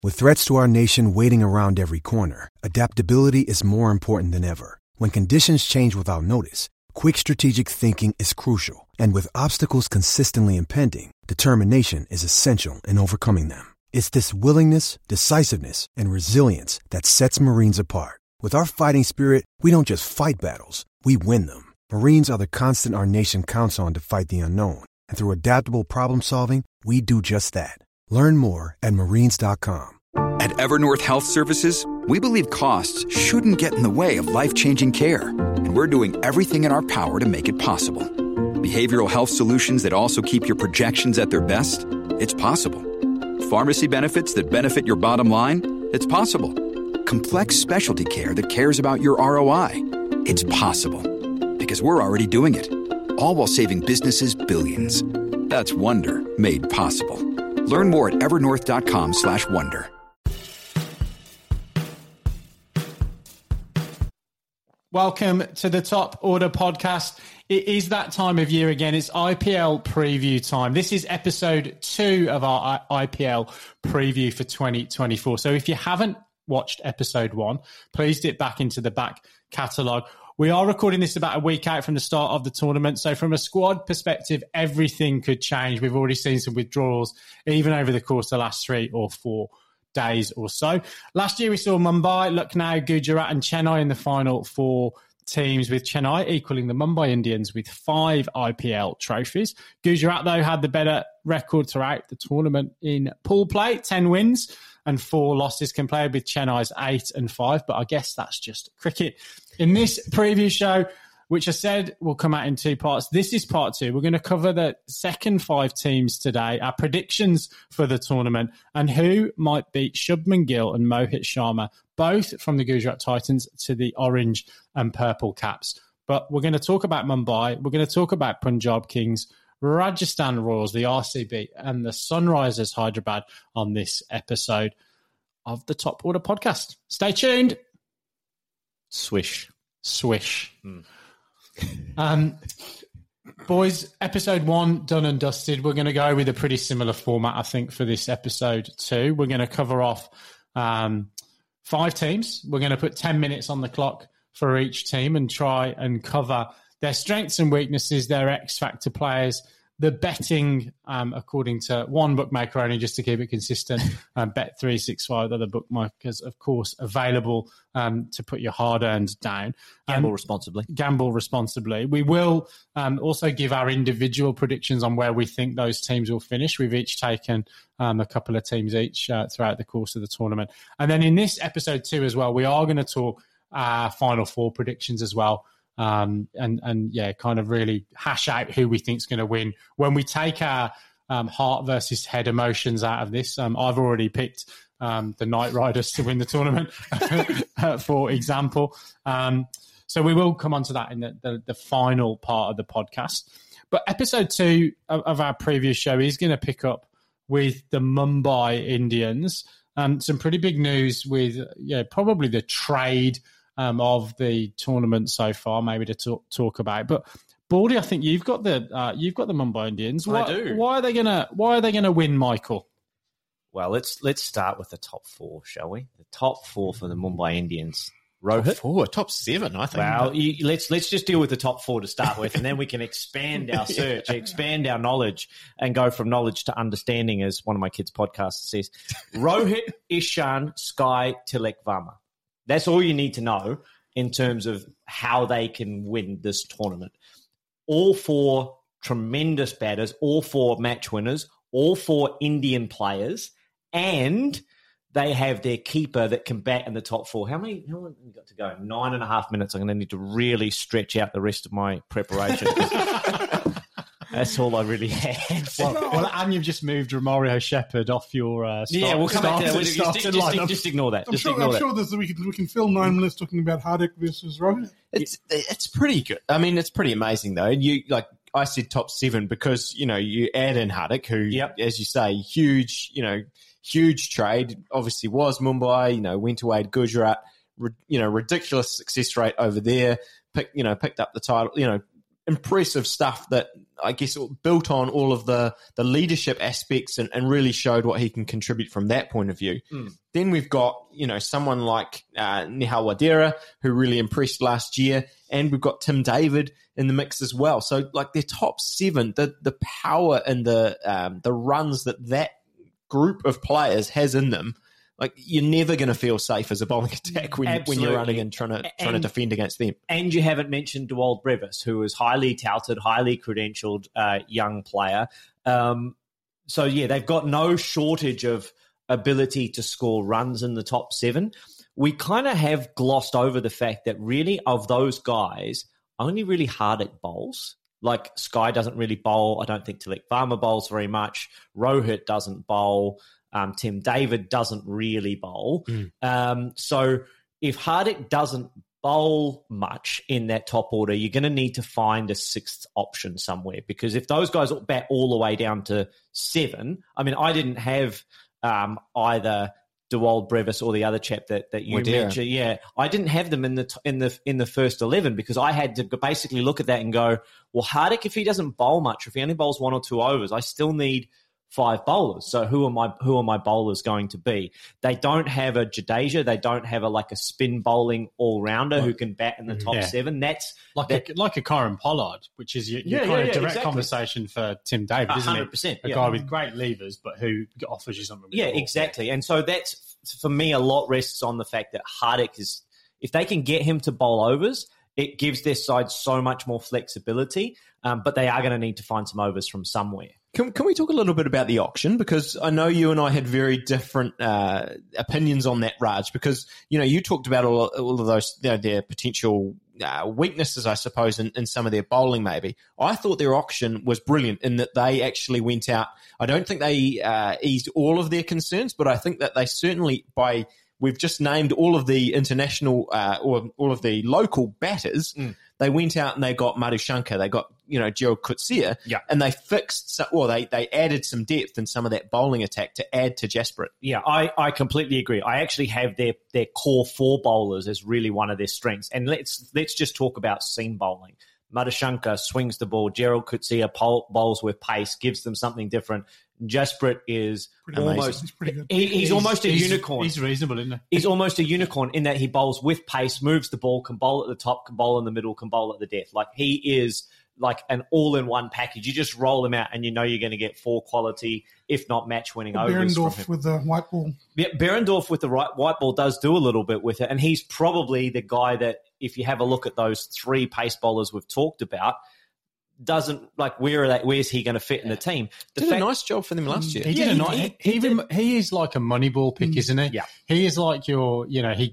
With threats to our nation waiting around every corner, adaptability is more important than ever. When conditions change without notice, quick strategic thinking is crucial. And with obstacles consistently impending, determination is essential in overcoming them. It's this willingness, decisiveness, and resilience that sets Marines apart. With our fighting spirit, we don't just fight battles, we win them. Marines are the constant our nation counts on to fight the unknown. And through adaptable problem solving, we do just that. Learn more at marines.com. At Evernorth Health Services, we believe costs shouldn't get in the way of life-changing care. And we're doing everything in our power to make it possible. Behavioral health solutions that also keep your projections at their best? It's possible. Pharmacy benefits that benefit your bottom line? It's possible. Complex specialty care that cares about your ROI? It's possible. Because we're already doing it. All while saving businesses billions. That's Wonder made possible. Learn more at evernorth.com/wonder. Welcome to the Top Order podcast. It is that time of year again. It's IPL preview time. This is episode 2 of our IPL preview for 2024. So if you haven't watched episode 1, please dip back into the back catalogue. We are recording this about a week out from the start of the tournament. So from a squad perspective, everything could change. We've already seen some withdrawals, even over the course of the last 3 or 4 days or so. Last year we saw Mumbai, Lucknow, Gujarat and Chennai in the final 4 teams, with Chennai equaling the Mumbai Indians with 5 IPL trophies. Gujarat, though, had the better record throughout the tournament in pool play, 10 wins and 4 losses compared with Chennai's 8 and 5. But I guess that's just cricket. In this preview show, which I said will come out in 2 parts, this is part 2. We're going to cover the second 5 teams today, our predictions for the tournament, and who might beat Shubman Gill and Mohit Sharma, both from the Gujarat Titans, to the orange and purple caps. But we're going to talk about Mumbai. We're going to talk about Punjab Kings, Rajasthan Royals, the RCB, and the Sunrisers Hyderabad on this episode of the Top Order podcast. Stay tuned. Swish. Boys, episode 1 done and dusted. We're going to go with a pretty similar format, I think, for this episode 2. We're going to cover off 5 teams. We're going to put 10 minutes on the clock for each team and try and cover their strengths and weaknesses, their X-factor players, the betting, according to one bookmaker only, just to keep it consistent, Bet365, other bookmakers, of course, available to put your hard-earned down. Gamble responsibly. Gamble responsibly. We will also give our individual predictions on where we think those teams will finish. We've each taken a couple of teams each throughout the course of the tournament. And then in this episode 2 as well, we are going to talk Final 4 predictions as well. And kind of really hash out who we think is going to win. When we take our heart versus head emotions out of this, I've already picked the Knight Riders to win the tournament, for example. So we will come on to that in the final part of the podcast. But episode 2 of our previous show is going to pick up with the Mumbai Indians. Some pretty big news with probably the trade of the tournament so far, maybe to talk about. But Baldy, I think you've got the Mumbai Indians. I do. Why are they gonna win, Michael? Well, let's start with the top 4, shall we? The top 4 for the Mumbai Indians. Rohit? Top 7, I think. Well, let's just deal with the top 4 to start with, and then we can expand our search, expand our knowledge, and go from knowledge to understanding, as one of my kids' podcasts says. Rohit, Ishan, Sky, Tilak Varma. That's all you need to know in terms of how they can win this tournament. All 4 tremendous batters, all 4 match winners, all 4 Indian players, and they have their keeper that can bat in the top 4. How long have we got to go? 9.5 minutes. I'm going to need to really stretch out the rest of my preparation. That's all I really had. Well, and you've just moved Romario Shepherd off your we'll come back to that. Just ignore that. I'm sure we can fill 9 minutes talking about Hardik versus Rohit. It's pretty good. I mean, it's pretty amazing though. You I said top 7 because you add in Hardik, who, as you say, huge trade. Obviously, was Mumbai. Went away to Gujarat. Ridiculous success rate over there. Picked up the title. impressive stuff that I guess built on all of the leadership aspects and really showed what he can contribute from that point of view. Then we've got, someone like Nihal Wadera, who really impressed last year, and we've got Tim David in the mix as well. So like their top 7, the power and the runs that group of players has in them, like you're never going to feel safe as a bowling attack when you're running and trying to defend against them. And you haven't mentioned Dewald Brevis, who is highly touted, highly credentialed young player. So yeah, they've got no shortage of ability to score runs in the top 7. We kind of have glossed over the fact that really of those guys, only really Hardik bowls. Like Sky doesn't really bowl. I don't think Tilak Varma bowls very much. Rohit doesn't bowl. Tim David doesn't really bowl. So if Hardik doesn't bowl much in that top order, you're going to need to find a 6th option somewhere, because if those guys bat all the way down to 7, I mean, I didn't have either Dewald Brevis or the other chap that you mentioned. Yeah, I didn't have them in the first 11 because I had to basically look at that and go, well, Hardik, if he doesn't bowl much, if he only bowls 1 or 2 overs, I still need 5 bowlers. So who are my bowlers going to be? They don't have a Jadeja. They don't have a spin bowling all rounder who can bat in the top 7. That's like a Kyron Pollard, which is your kind of direct conversation for Tim David, isn't it? 100%. A guy with great levers, but who offers you something. Yeah, exactly. And so that's, for me, a lot rests on the fact that Hardik is, if they can get him to bowl overs, it gives their side so much more flexibility, but they are going to need to find some overs from somewhere. Can we talk a little bit about the auction? Because I know you and I had very different opinions on that, Raj, because, you talked about all of those, their potential weaknesses, I suppose, in some of their bowling maybe. I thought their auction was brilliant in that they actually went out. I don't think they eased all of their concerns, but I think that they certainly, we've just named all of the international or all of the local batters. They went out and they got Madhushankar, they got, Gerald Coetzee, and they fixed, they added some depth in some of that bowling attack to add to Jasprit. Yeah, I completely agree. I actually have their core 4 bowlers as really one of their strengths. And let's just talk about seam bowling. Madhushankar swings the ball. Gerald Coetzee bowls with pace, gives them something different. Jasprit is almost he's almost a unicorn. He's reasonable, isn't he? He's almost a unicorn in that he bowls with pace, moves the ball, can bowl at the top, can bowl in the middle, can bowl at the death. Like he is like an all-in-one package. You just roll him out and you're going to get 4 quality, if not match-winning overs from him. with the white ball. Yeah, Behrendorff with the white ball does do a little bit with it, and he's probably the guy that, if you have a look at those 3 pace bowlers we've talked about, doesn't where's he going to fit in the team? Did a nice job for them last year. He is like a Moneyball pick, isn't he? Yeah, he is like he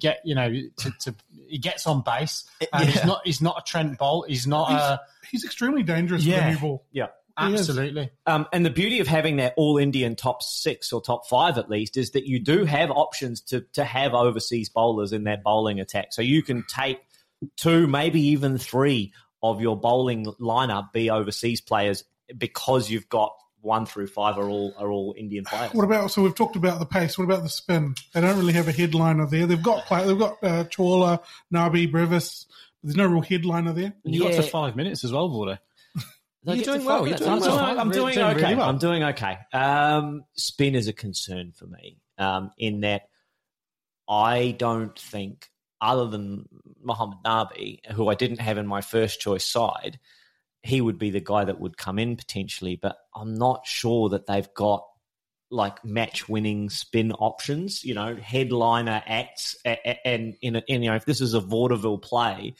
gets on base. And he's not a Trent Bolt. He's he's extremely dangerous with the new ball. Yeah. Absolutely. And the beauty of having that all-Indian top 6 or top 5 at least is that you do have options to have overseas bowlers in that bowling attack. So you can take 2, maybe even 3 of your bowling lineup be overseas players because you've got 1 through 5 are all Indian players. So we've talked about the pace. What about the spin? They don't really have a headliner there. They've got Chawla, Nabi, Brevis. But there's no real headliner there. And you got to 5 minutes as well, Border. You're doing well. I'm doing okay. Really well. I'm doing okay. Spin is a concern for me in that I don't think, other than Mohammad Nabi, who I didn't have in my first choice side, he would be the guy that would come in potentially, but I'm not sure that they've got like match-winning spin options, headliner acts, and if this is a vaudeville play,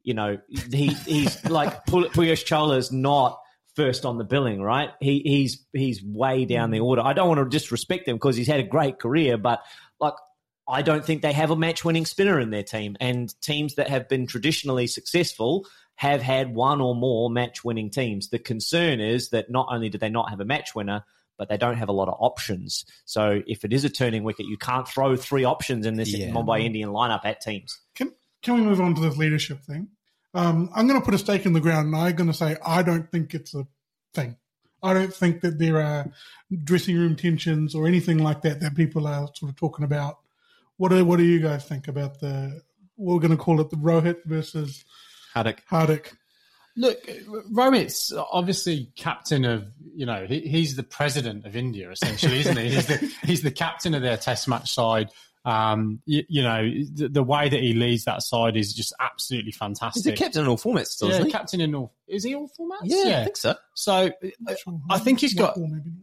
he's like Piyush Chawla is not first on the billing, right? He's way down the order. I don't want to disrespect him because he's had a great career, but like, I don't think they have a match-winning spinner in their team, and teams that have been traditionally successful have had 1 or more match-winning teams. The concern is that not only do they not have a match winner, but they don't have a lot of options. So if it is a turning wicket, you can't throw 3 options in this Mumbai Indian lineup at teams. Can we move on to this leadership thing? I'm going to put a stake in the ground, and I'm going to say I don't think it's a thing. I don't think that there are dressing room tensions or anything like that people are sort of talking about. What do you guys think about we're going to call it the Rohit versus Hardik? Look, Rohit's obviously captain of, he's the president of India, essentially, isn't he? He's the captain of their Test match side. The way that he leads that side is just absolutely fantastic. He's the captain in all formats still, isn't he? Captain in all. Is he all formats? Yeah, I think so. So I think he's got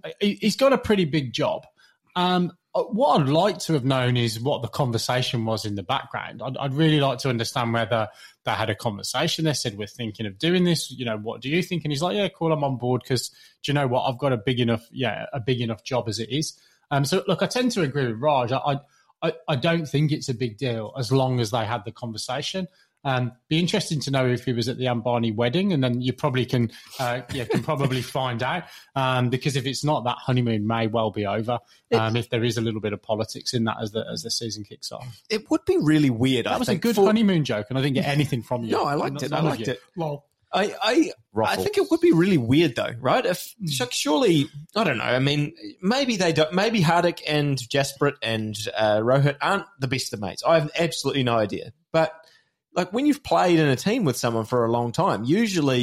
a pretty big job. What I'd like to have known is what the conversation was in the background. I'd really like to understand whether they had a conversation. They said, we're thinking of doing this. What do you think? And he's like, yeah, cool, I'm on board because, do you know what? I've got a big enough job as it is. So, look, I tend to agree with Raj. I don't think it's a big deal as long as they had the conversation. Be interesting to know if he was at the Ambani wedding, and then you probably can probably find out. Because if it's not, that honeymoon may well be over. If there is a little bit of politics in that as the season kicks off, it would be really weird. That was a good honeymoon joke, and I didn't get anything from you. No, I liked it. I liked it. Lol. I think it would be really weird though, right? If surely, I don't know. I mean, maybe they don't. Maybe Hardik and Jasprit and Rohit aren't the best of mates. I have absolutely no idea. But like when you've played in a team with someone for a long time, usually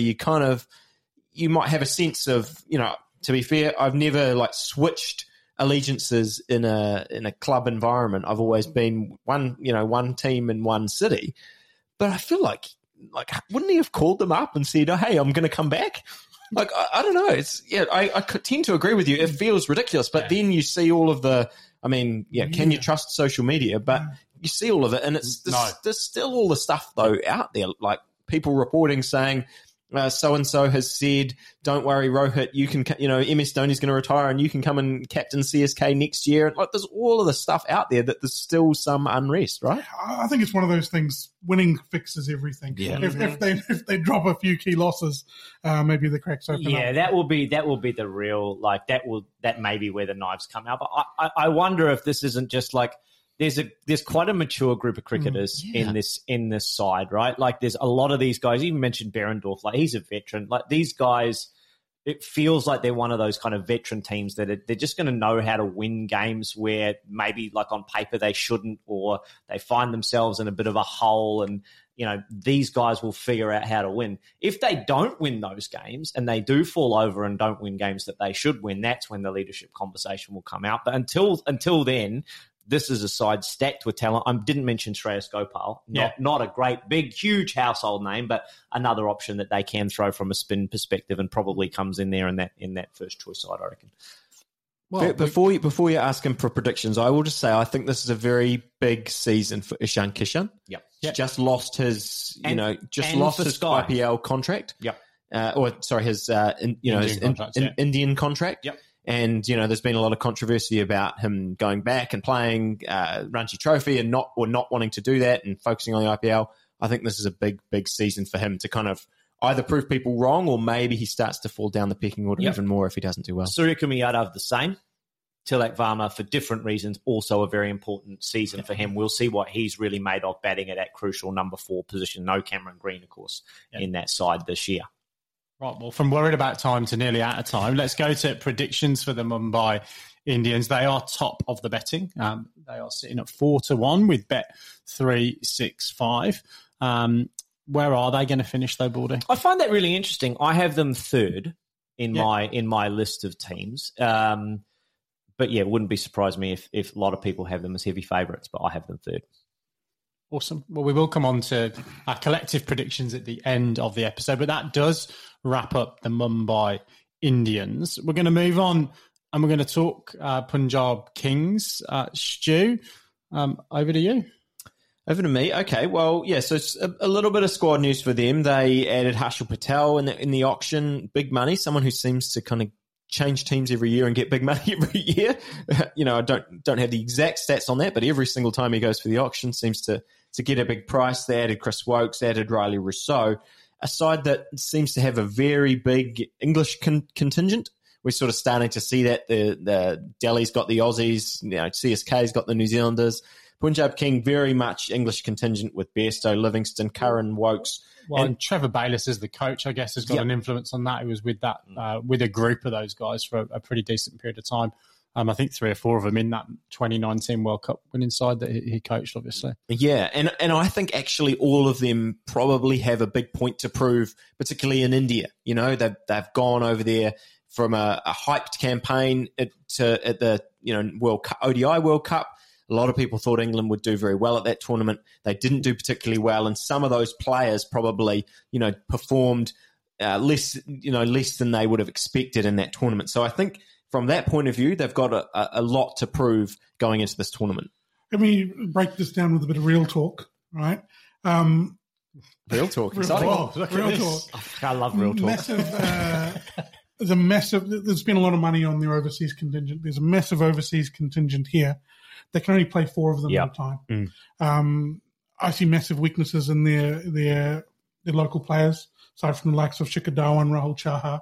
you might have a sense of, to be fair, I've never switched allegiances in a club environment. I've always been one team in one city. But I feel like wouldn't he have called them up and said, oh, hey, I'm going to come back? I don't know. I tend to agree with you. It feels ridiculous, but then you see all of the, can you trust social media? But you see all of it, and there's still all the stuff, though, out there, like people reporting saying, so-and-so has said, don't worry, Rohit, you can, MS Dhoni's going to retire and you can come and captain CSK next year. There's all of the stuff out there that there's still some unrest, right? I think it's one of those things, winning fixes everything. Yeah. If they drop a few key losses, maybe the cracks open up. Yeah, that will be the real, that may be where the knives come out. But I wonder if this isn't just there's quite a mature group of cricketers in this side, right? There's a lot of these guys. You even mentioned Behrendorff, he's a veteran. These guys, it feels like they're one of those kind of veteran teams that they're just going to know how to win games where maybe on paper they shouldn't, or they find themselves in a bit of a hole, and these guys will figure out how to win. If they don't win those games and they do fall over and don't win games that they should win, that's when the leadership conversation will come out. But until then, this is a side stacked with talent. I didn't mention Shreyas Gopal. Not a great, big, huge household name, but another option that they can throw from a spin perspective, and probably comes in there in that first choice side, I reckon. Well, before you ask him for predictions, I will just say I think this is a very big season for Ishan Kishan. Yep. He's just lost his, lost his IPL contract. Yep. His Indian contract. Yep. And, there's been a lot of controversy about him going back and playing Ranji Trophy and not wanting to do that and focusing on the IPL. I think this is a big, big season for him to kind of either prove people wrong, or maybe he starts to fall down the pecking order even more if he doesn't do well. Suryakumar Yadav the same. Tilak Varma, for different reasons, also a very important season for him. We'll see what he's really made of batting at that crucial number 4 position. No Cameron Green, of course, in that side this year. Right, well, from worried about time to nearly out of time, let's go to predictions for the Mumbai Indians. They are top of the betting. They are sitting at 4-1 with Bet365. Where are they going to finish, though, Baldy? I find that really interesting. I have them third in my list of teams. But it wouldn't be surprised me if a lot of people have them as heavy favourites, but I have them third. Awesome. Well, we will come on to our collective predictions at the end of the episode, but that does wrap up the Mumbai Indians. We're going to move on and we're going to talk Punjab Kings. Stu, over to you. Over to me. Okay, well, so it's a little bit of squad news for them. They added Harshal Patel in the auction, big money, someone who seems to kind of change teams every year and get big money every year. I don't have the exact stats on that, but every single time he goes for the auction seems to get a big price. They added Chris Wokes, added Riley Rousseau, a side that seems to have a very big English contingent. We're sort of starting to see that. The Delhi's got the Aussies, CSK's got the New Zealanders. Punjab King, very much English contingent with Bairstow, Livingston, Curran, Wokes. Well, and Trevor Bayliss as the coach, I guess, has got an influence on that. He was with that with a group of those guys for a pretty decent period of time. I think 3 or 4 of them in that 2019 World Cup winning side that he coached, obviously. Yeah, and I think actually all of them probably have a big point to prove, particularly in India. You know, they've gone over there from a hyped campaign at the World Cup, ODI World Cup. A lot of people thought England would do very well at that tournament. They didn't do particularly well, and some of those players probably, performed less than they would have expected in that tournament. So I think from that point of view, they've got a lot to prove going into this tournament. Let me break this down with a bit of real talk, right? Real talk. Real talk. I love real talk. There's been a lot of money on their overseas contingent. There's a massive overseas contingent here. They can only play 4 of them at a time. I see massive weaknesses in their local players, aside from the likes of Shikhar Dhawan, Rahul Chahar,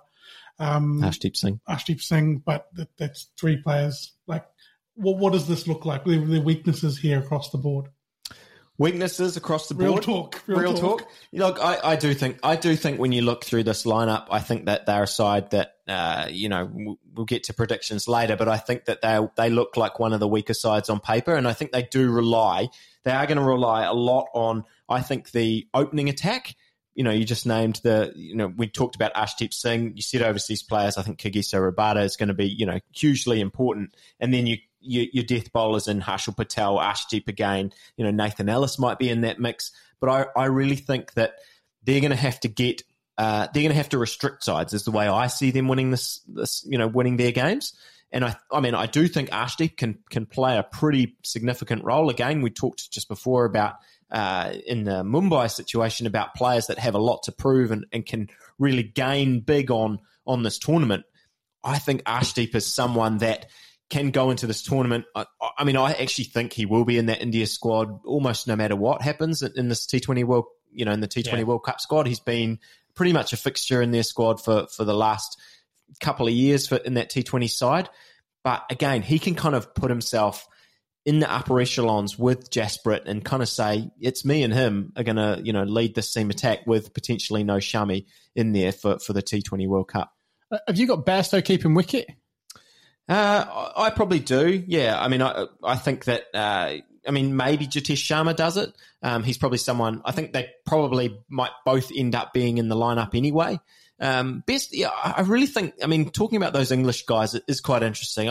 Arshdeep Singh, but that's 3 players. Like, what does this look like? Their weaknesses here across the board. Weaknesses across the board. Real talk. Look, I do think when you look through this lineup, I think that they're a side that we'll get to predictions later, but I think that they look like one of the weaker sides on paper, and I think they are going to rely a lot on, I think, the opening attack. You just named we talked about Arshdeep Singh. You said overseas players. I think Kagiso Rabada is going to be, hugely important. And then your death bowlers in Harshal Patel, Arshdeep again. Nathan Ellis might be in that mix. But I really think that they're going to have to they're going to have to restrict sides, is the way I see them winning winning their games. And I do think Arshdeep can play a pretty significant role. Again, we talked just before about in the Mumbai situation about players that have a lot to prove and can really gain big on this tournament. I think Arshdeep is someone that can go into this tournament. I actually think he will be in that India squad almost no matter what happens in this T20 World, in the T20 World Cup squad. He's been pretty much a fixture in their squad for the last couple of years in that T20 side. But again, he can kind of put himself in the upper echelons with Jasprit and kind of say, it's me and him are going to, lead this seam attack with potentially no Shami in there for the T20 World Cup. Have you got Bairstow keeping wicket? I probably do. Yeah. I think that, maybe Jitesh Sharma does it. He's probably someone, I think they probably might both end up being in the lineup anyway. I really think, talking about those English guys is quite interesting.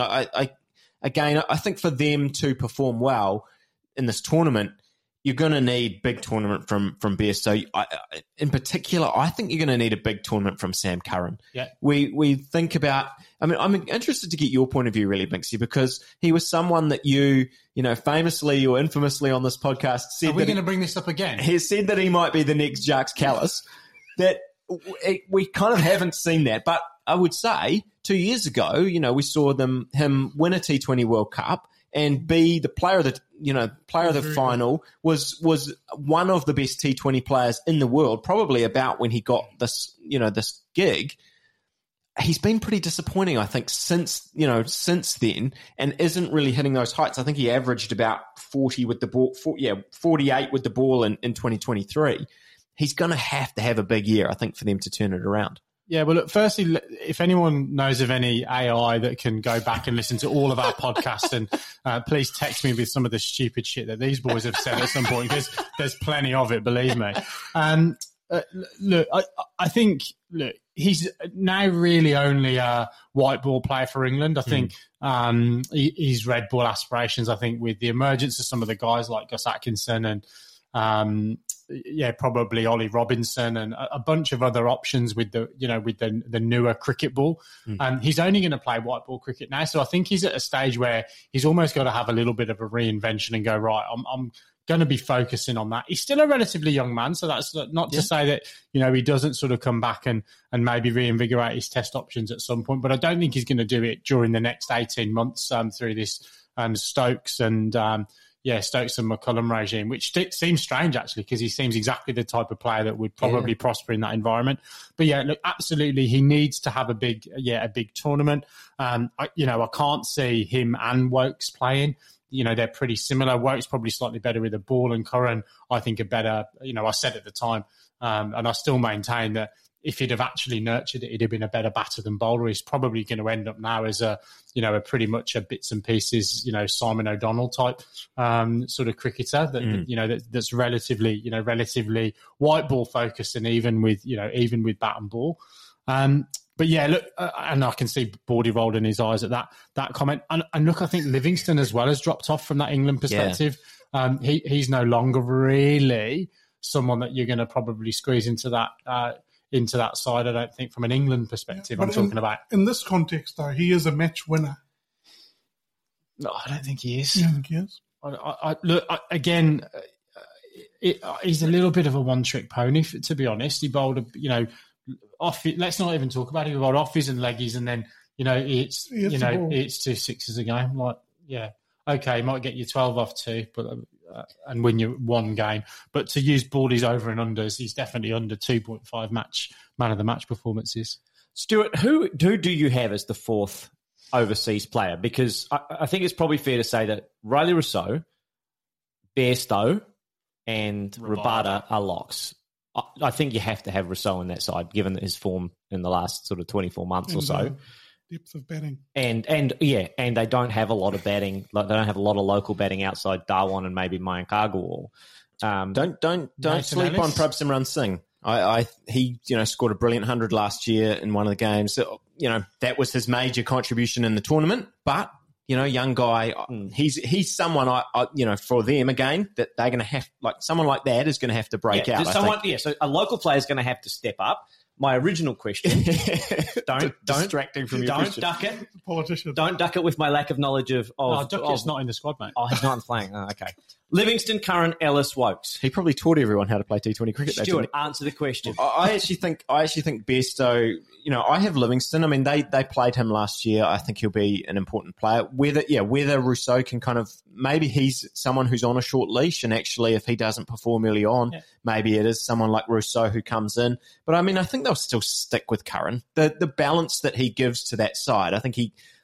I think for them to perform well in this tournament, you're going to need big tournament from Bairstow. In particular, I think you're going to need a big tournament from Sam Curran. Yeah. We think about, I'm interested to get your point of view really, Binksy, because he was someone that you famously or infamously on this podcast said. Are we going to bring this up again? He said that he might be the next Jacques Kallis. That we kind of haven't seen that, but I would say 2 years ago, we saw him win a T20 World Cup and be the player of the final, was one of the best T20 players in the world, probably about when he got this gig. He's been pretty disappointing, I think, since then, and isn't really hitting those heights. I think he averaged about 40 with the ball, 48 with the ball in 2023. He's going to have a big year, I think, for them to turn it around. Yeah, well, look, firstly, if anyone knows of any AI that can go back and listen to all of our podcasts, and please text me with some of the stupid shit that these boys have said at some point, because there's plenty of it, believe me. Look, I think he's now really only a white ball player for England. I think he's red ball aspirations. I think with the emergence of some of the guys like Gus Atkinson and probably Ollie Robinson and a bunch of other options with the newer cricket ball. He's only going to play white ball cricket now. So I think he's at a stage where he's almost got to have a little bit of a reinvention and go, right, I'm going to be focusing on that. He's still a relatively young man, so that's not to say that, he doesn't sort of come back and maybe reinvigorate his test options at some point, but I don't think he's going to do it during the next 18 months through this Stokes and McCullum regime, which seems strange, actually, because he seems exactly the type of player that would probably prosper in that environment. But yeah, look, absolutely, he needs to have a big tournament. I can't see him and Wokes playing. They're pretty similar. Wokes probably slightly better with the ball, and Curran, I think, are better. I said at the time, and I still maintain that if he'd have actually nurtured it, he'd have been a better batter than bowler. He's probably going to end up now as a pretty much a bits and pieces, Simon O'Donnell type sort of cricketer that that's relatively white ball focused, and even with bat and ball. But yeah, look, and I can see Bordy rolled in his eyes at that comment. And look, I think Livingston as well has dropped off from that England perspective. Yeah. He's no longer really someone that you're going to probably squeeze into that side. I don't think from an England perspective. I'm talking about in this context, though, he is a match winner. No, I don't think he is. You don't think he is? He's a little bit of a one-trick pony, to be honest. He bowled off. Let's not even talk about it. He bowled offs and leggies, and then it's 2 sixes a game. Like, yeah, okay, he might get you 12 off 2, but and win you one game. But to use Bordy's over and unders, he's definitely under 2.5 man of the match performances. Stuart, who do you have as the fourth overseas player? Because I think it's probably fair to say that Riley Rousseau, Bairstow, and Rabada are locks. I think you have to have Rousseau in that side, given his form in the last sort of 24 months or so. Depth of batting. And they don't have a lot of batting. Like, they don't have a lot of local batting outside Darwan and maybe Mayank Agarwal. Don't sleep on Prabhsimran Singh. He scored a brilliant 100 last year in one of the games. So, that was his major contribution in the tournament. But young guy, he's someone for them again that they're going to have, like, someone like that is going to have to break out. So a local player is going to have to step up. My original question: distracting from your question. Duck it, politician. Don't duck it with my lack of knowledge of. Duckett's not in the squad, mate. Oh, he's not playing. Oh, okay. Livingston, Curran, Ellis, Wokes. He probably taught everyone how to play T20 cricket. Stuart, answer the question. I actually think Bairstow. I have Livingston. I mean, they played him last year. I think he'll be an important player. Whether Rousseau can kind of, maybe he's someone who's on a short leash, and actually if he doesn't perform early on, maybe it is someone like Rousseau who comes in. But I mean, I think they'll still stick with Curran. The balance that he gives to that side, I think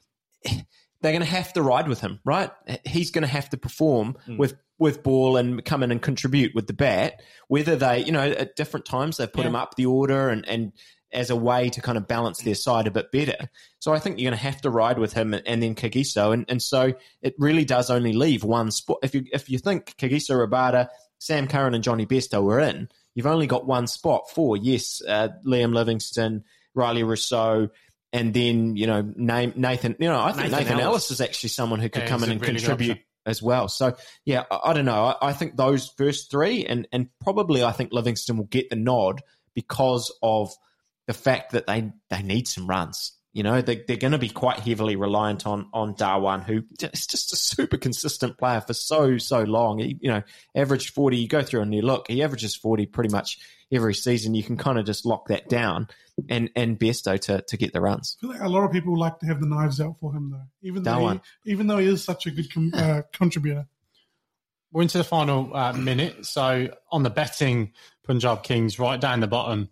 they're going to have to ride with him, right? He's going to have to perform with ball and come in and contribute with the bat. Whether they, at different times they've put him up the order and as a way to kind of balance their side a bit better. So I think you're going to have to ride with him and then Kagiso. And so it really does only leave one spot. If you think Kagiso, Rabada, Sam Curran and Johnny Bairstow were in, you've only got one spot for, Liam Livingston, Riley Rousseau, and then, Nathan. I think Nathan Ellis is actually someone who could come in and really contribute as well. So, I don't know. I think those first three, and probably I think Livingston will get the nod because of the fact that they need some runs. They're going to be quite heavily reliant on Darwan, who is just a super consistent player for so long. He, averaged 40. You go through a new look, he averages 40 pretty much every season. You can kind of just lock that down, and Bairstow to get the runs. I feel like a lot of people like to have the knives out for him, though, even though he is such a good contributor. We're into the final minute. So on the betting, Punjab Kings right down the bottom,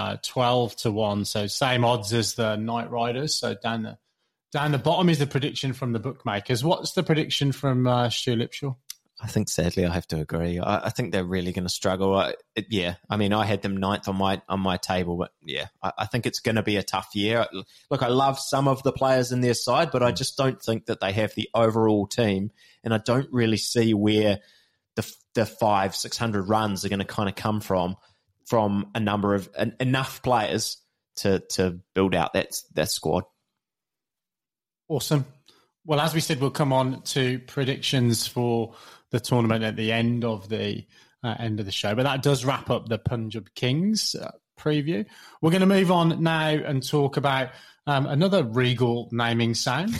12-1. So same odds as the Knight Riders. So down the bottom is the prediction from the bookmakers. What's the prediction from Stu Lipshaw? I think sadly I have to agree. I think they're really going to struggle. I mean, I had them ninth on my table, but I think it's going to be a tough year. Look, I love some of the players in their side, but I just don't think that they have the overall team, and I don't really see where the 500-600 runs are going to kind of come from a number of enough players to build out that squad. Awesome. Well, as we said, we'll come on to predictions for the tournament at the end of the show. But that does wrap up the Punjab Kings preview. We're going to move on now and talk about another Regal naming sound.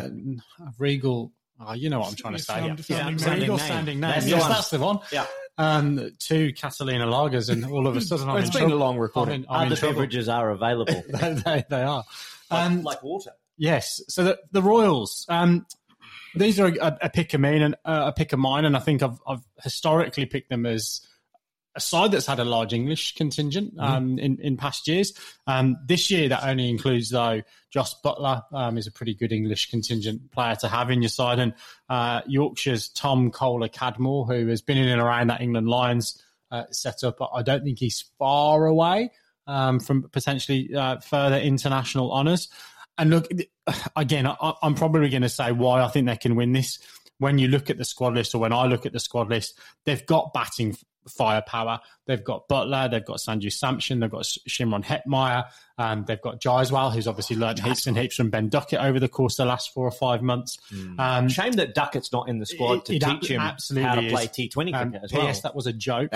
Regal, you know what I'm trying to say. Regal sounding name. That's the one. Yeah. 2 Catalina lagers, and all of a sudden I'm in trouble. It's been a long recording. Other beverages are available. they are. Like water. Yes. So the Royals, these are a pick of mine, and I think I've historically picked them as a side that's had a large English contingent in past years. This year, that only includes, though, Joss Butler is a pretty good English contingent player to have in your side, and Yorkshire's Tom Kohler-Cadmore, who has been in and around that England Lions setup. I don't think he's far away from potentially further international honours. And look, again, I'm probably going to say why I think they can win this. When you look at the squad list, or when I look at the squad list, they've got batting firepower. They've got Butler, they've got Sanju Samson, they've got Shimron Hetmeyer, they've got Jaiswal, who's obviously learned heaps and heaps from Ben Duckett over the course of the last 4 or 5 months. Shame that Duckett's not in the squad to teach him how to play T20 cricket as well. Yes, that was a joke.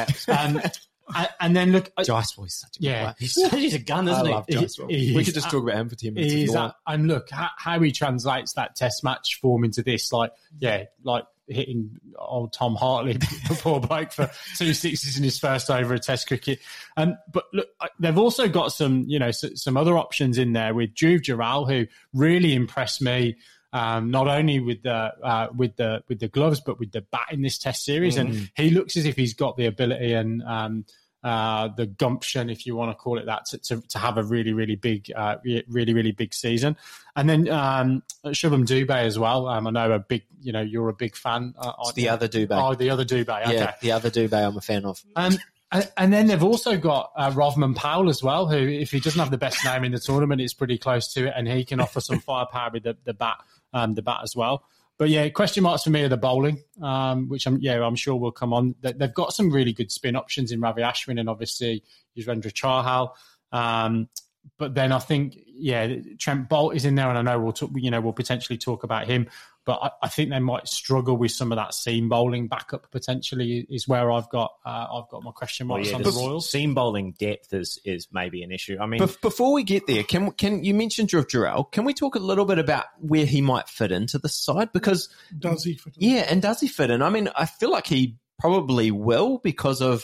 And then look, Jaiswal is such a good player. He's a gun, isn't he? I love Jaiswal. We could just talk about him for 10 minutes. And look, how he translates that Test match form into this, like hitting old Tom Hartley before Blake for 2 sixes in his first over of Test cricket. But look, they've also got some other options in there with Dhruv Jural, who really impressed me. Not only with the gloves, but with the bat in this Test series, and he looks as if he's got the ability and the gumption, if you want to call it that, to have a really big season. And then Shubham Dubey as well. I know you're a big fan. It's the other Dubey. Oh, the other Dubey. Okay. Yeah, the other Dubey I'm a fan of. And then they've also got Rovman Powell as well, who, if he doesn't have the best name in the tournament, is pretty close to it, and he can offer some firepower with the bat as well. But yeah, question marks for me are the bowling, which I'm sure will come on. They've got some really good spin options in Ravi Ashwin and obviously Yuzvendra Chahal. But then I think, Trent Bolt is in there, and I know we'll potentially talk about him. But I think they might struggle with some of that seam bowling backup. Potentially is where I've got my question marks on the Royals. Seam bowling depth is maybe an issue. I mean, before we get there, can you mention Dhruv Jural? Can we talk a little bit about where he might fit into the side? Because does he fit in? Yeah, and does he fit in? I mean, I feel like he probably will because of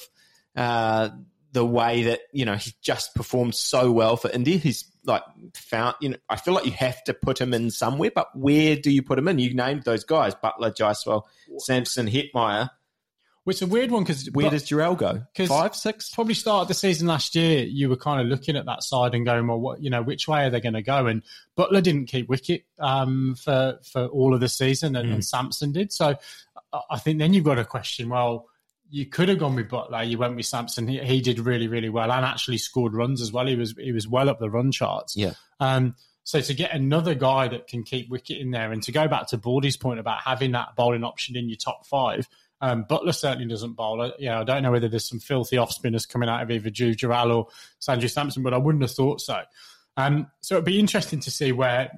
the way that he just performed so well for India. He's found, I feel like you have to put him in somewhere, but where do you put him in? You named those guys, Butler, Jaiswal, Samson, Hetmeyer. Which is a weird one because where does Jural go? 5, 6? Probably started the season last year. You were kind of looking at that side and going, well, which way are they going to go? And Butler didn't keep wicket for all of the season, and Samson did. So I think then you've got to question, well, you could have gone with Butler. You went with Samson. He did really, really well and actually scored runs as well. He was well up the run charts. Yeah. So to get another guy that can keep wicket in there, and to go back to Baldy's point about having that bowling option in your top 5, Butler certainly doesn't bowl. I don't know whether there's some filthy off spinners coming out of either Dhruv Jural or Sanju Samson, but I wouldn't have thought so. So it'd be interesting to see where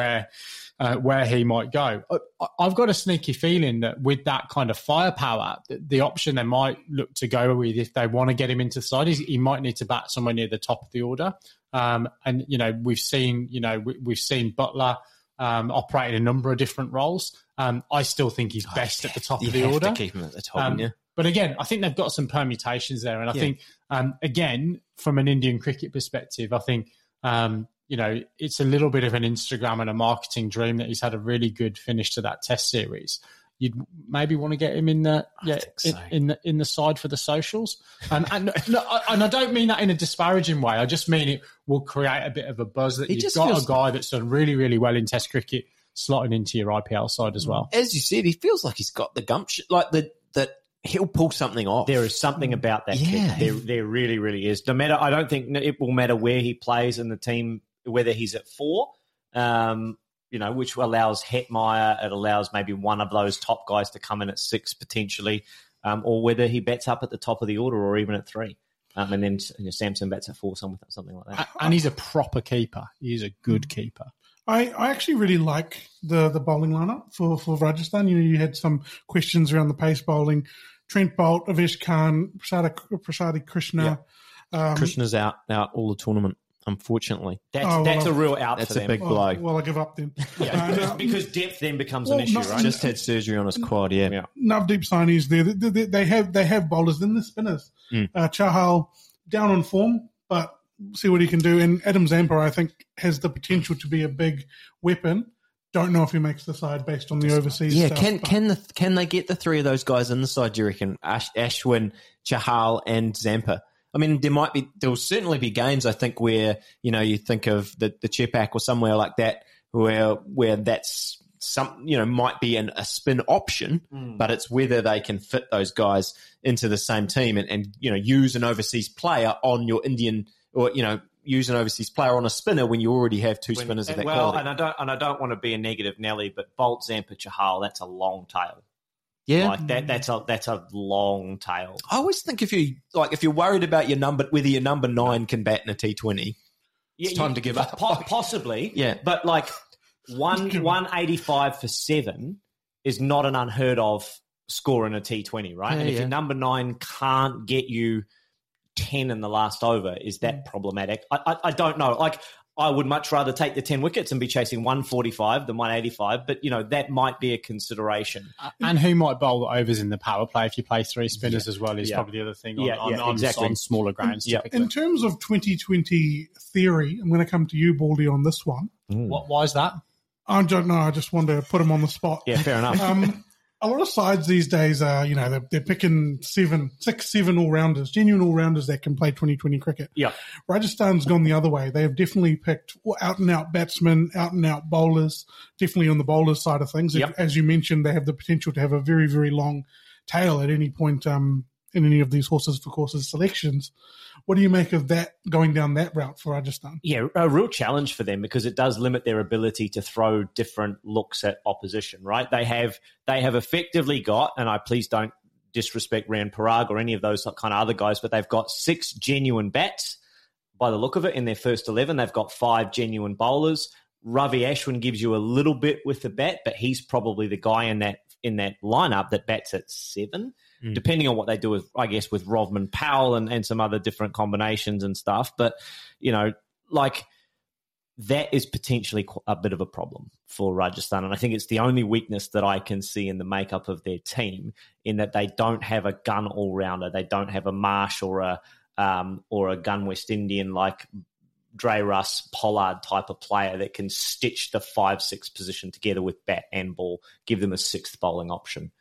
he might go. I've got a sneaky feeling that with that kind of firepower, the option they might look to go with if they want to get him into the side is he might need to bat somewhere near the top of the order. And we've seen Butler operate in a number of different roles. I still think he's best at the top of the order. You have to keep him at the top, yeah. But again, I think they've got some permutations there, and I think again from an Indian cricket perspective, I think. It's a little bit of an Instagram and a marketing dream that he's had a really good finish to that Test series. You'd maybe want to get him in the in the side for the socials, and I don't mean that in a disparaging way. I just mean it will create a bit of a buzz that you've got a guy that's done really, really well in Test cricket slotting into your IPL side as well. As you said, he feels like he's got the gumption, that he'll pull something off. There is something about that kid. There really, really is. No matter, I don't think it will matter where he plays in the team, whether he's at 4, which allows Hetmeyer, it allows maybe one of those top guys to come in at 6 potentially, or whether he bats up at the top of the order or even at 3. And then Samson bats at 4, something like that. And he's a proper keeper. He's a good keeper. I actually really like the bowling lineup for Rajasthan. You had some questions around the pace bowling. Trent Bolt, Avesh Khan, Prasadi Krishna. Yeah. Krishna's out all the tournament, unfortunately. That's a real out that's for a them. big blow. Well, I give up then. Because depth then becomes an issue, right? Just had surgery on his quad, yeah. Navdeep Saini's there. They have bowlers in the spinners. Chahal down on form, but see what he can do. And Adam Zampa, I think, has the potential to be a big weapon. Don't know if he makes the side based on the overseas stuff. Can they get the 3 of those guys in the side, do you reckon? Ashwin, Chahal and Zampa. I mean, there'll certainly be games, I think, where, you think of the Chepak or somewhere like that, where that's might be a spin option, but it's whether they can fit those guys into the same team and use an overseas player on your Indian or, use an overseas player on a spinner when you already have two spinners of that quality. And I don't want to be a negative Nelly, but Bolt, Zampa, Chahal, that's a long tail. Yeah, like that's a long tail. I always think if you're worried about whether your number 9 can bat in a T20, it's time to give up. Possibly, yeah. But 185 for 7 is not an unheard of score in a T20, right? And if your number 9 can't get you 10 in the last over, is that problematic? I don't know. I would much rather take the 10 wickets and be chasing 145 than 185, but, that might be a consideration. And who might bowl the overs in the power play if you play 3 spinners as well is probably the other thing on smaller grounds. In terms of 2020 theory, I'm going to come to you, Baldy, on this one. Why is that? I don't know. I just wanted to put him on the spot. Yeah, fair enough. A lot of sides these days are, they're picking 7 all-rounders, genuine all-rounders that can play 2020 cricket. Yeah. Rajasthan's gone the other way. They have definitely picked out-and-out batsmen, out-and-out bowlers, definitely on the bowler side of things. Yep. As you mentioned, they have the potential to have a very, very long tail at any point in any of these horses for courses selections. What do you make of that, going down that route for Rajasthan? Yeah, a real challenge for them because it does limit their ability to throw different looks at opposition, right? They have effectively got, and I please don't disrespect Rian Parag or any of those kind of other guys, but they've got 6 genuine bats by the look of it in their first 11. They've got 5 genuine bowlers. Ravi Ashwin gives you a little bit with the bat, but he's probably the guy in that lineup that bats at 7. Depending on what they do with, I guess, with Rovman Powell and some other different combinations and stuff. But, that is potentially a bit of a problem for Rajasthan. And I think it's the only weakness that I can see in the makeup of their team, in that they don't have a gun all-rounder. They don't have a Marsh or a gun West Indian like Dre Russ, Pollard type of player that can stitch the 5-6 position together with bat and ball, give them a 6th bowling option.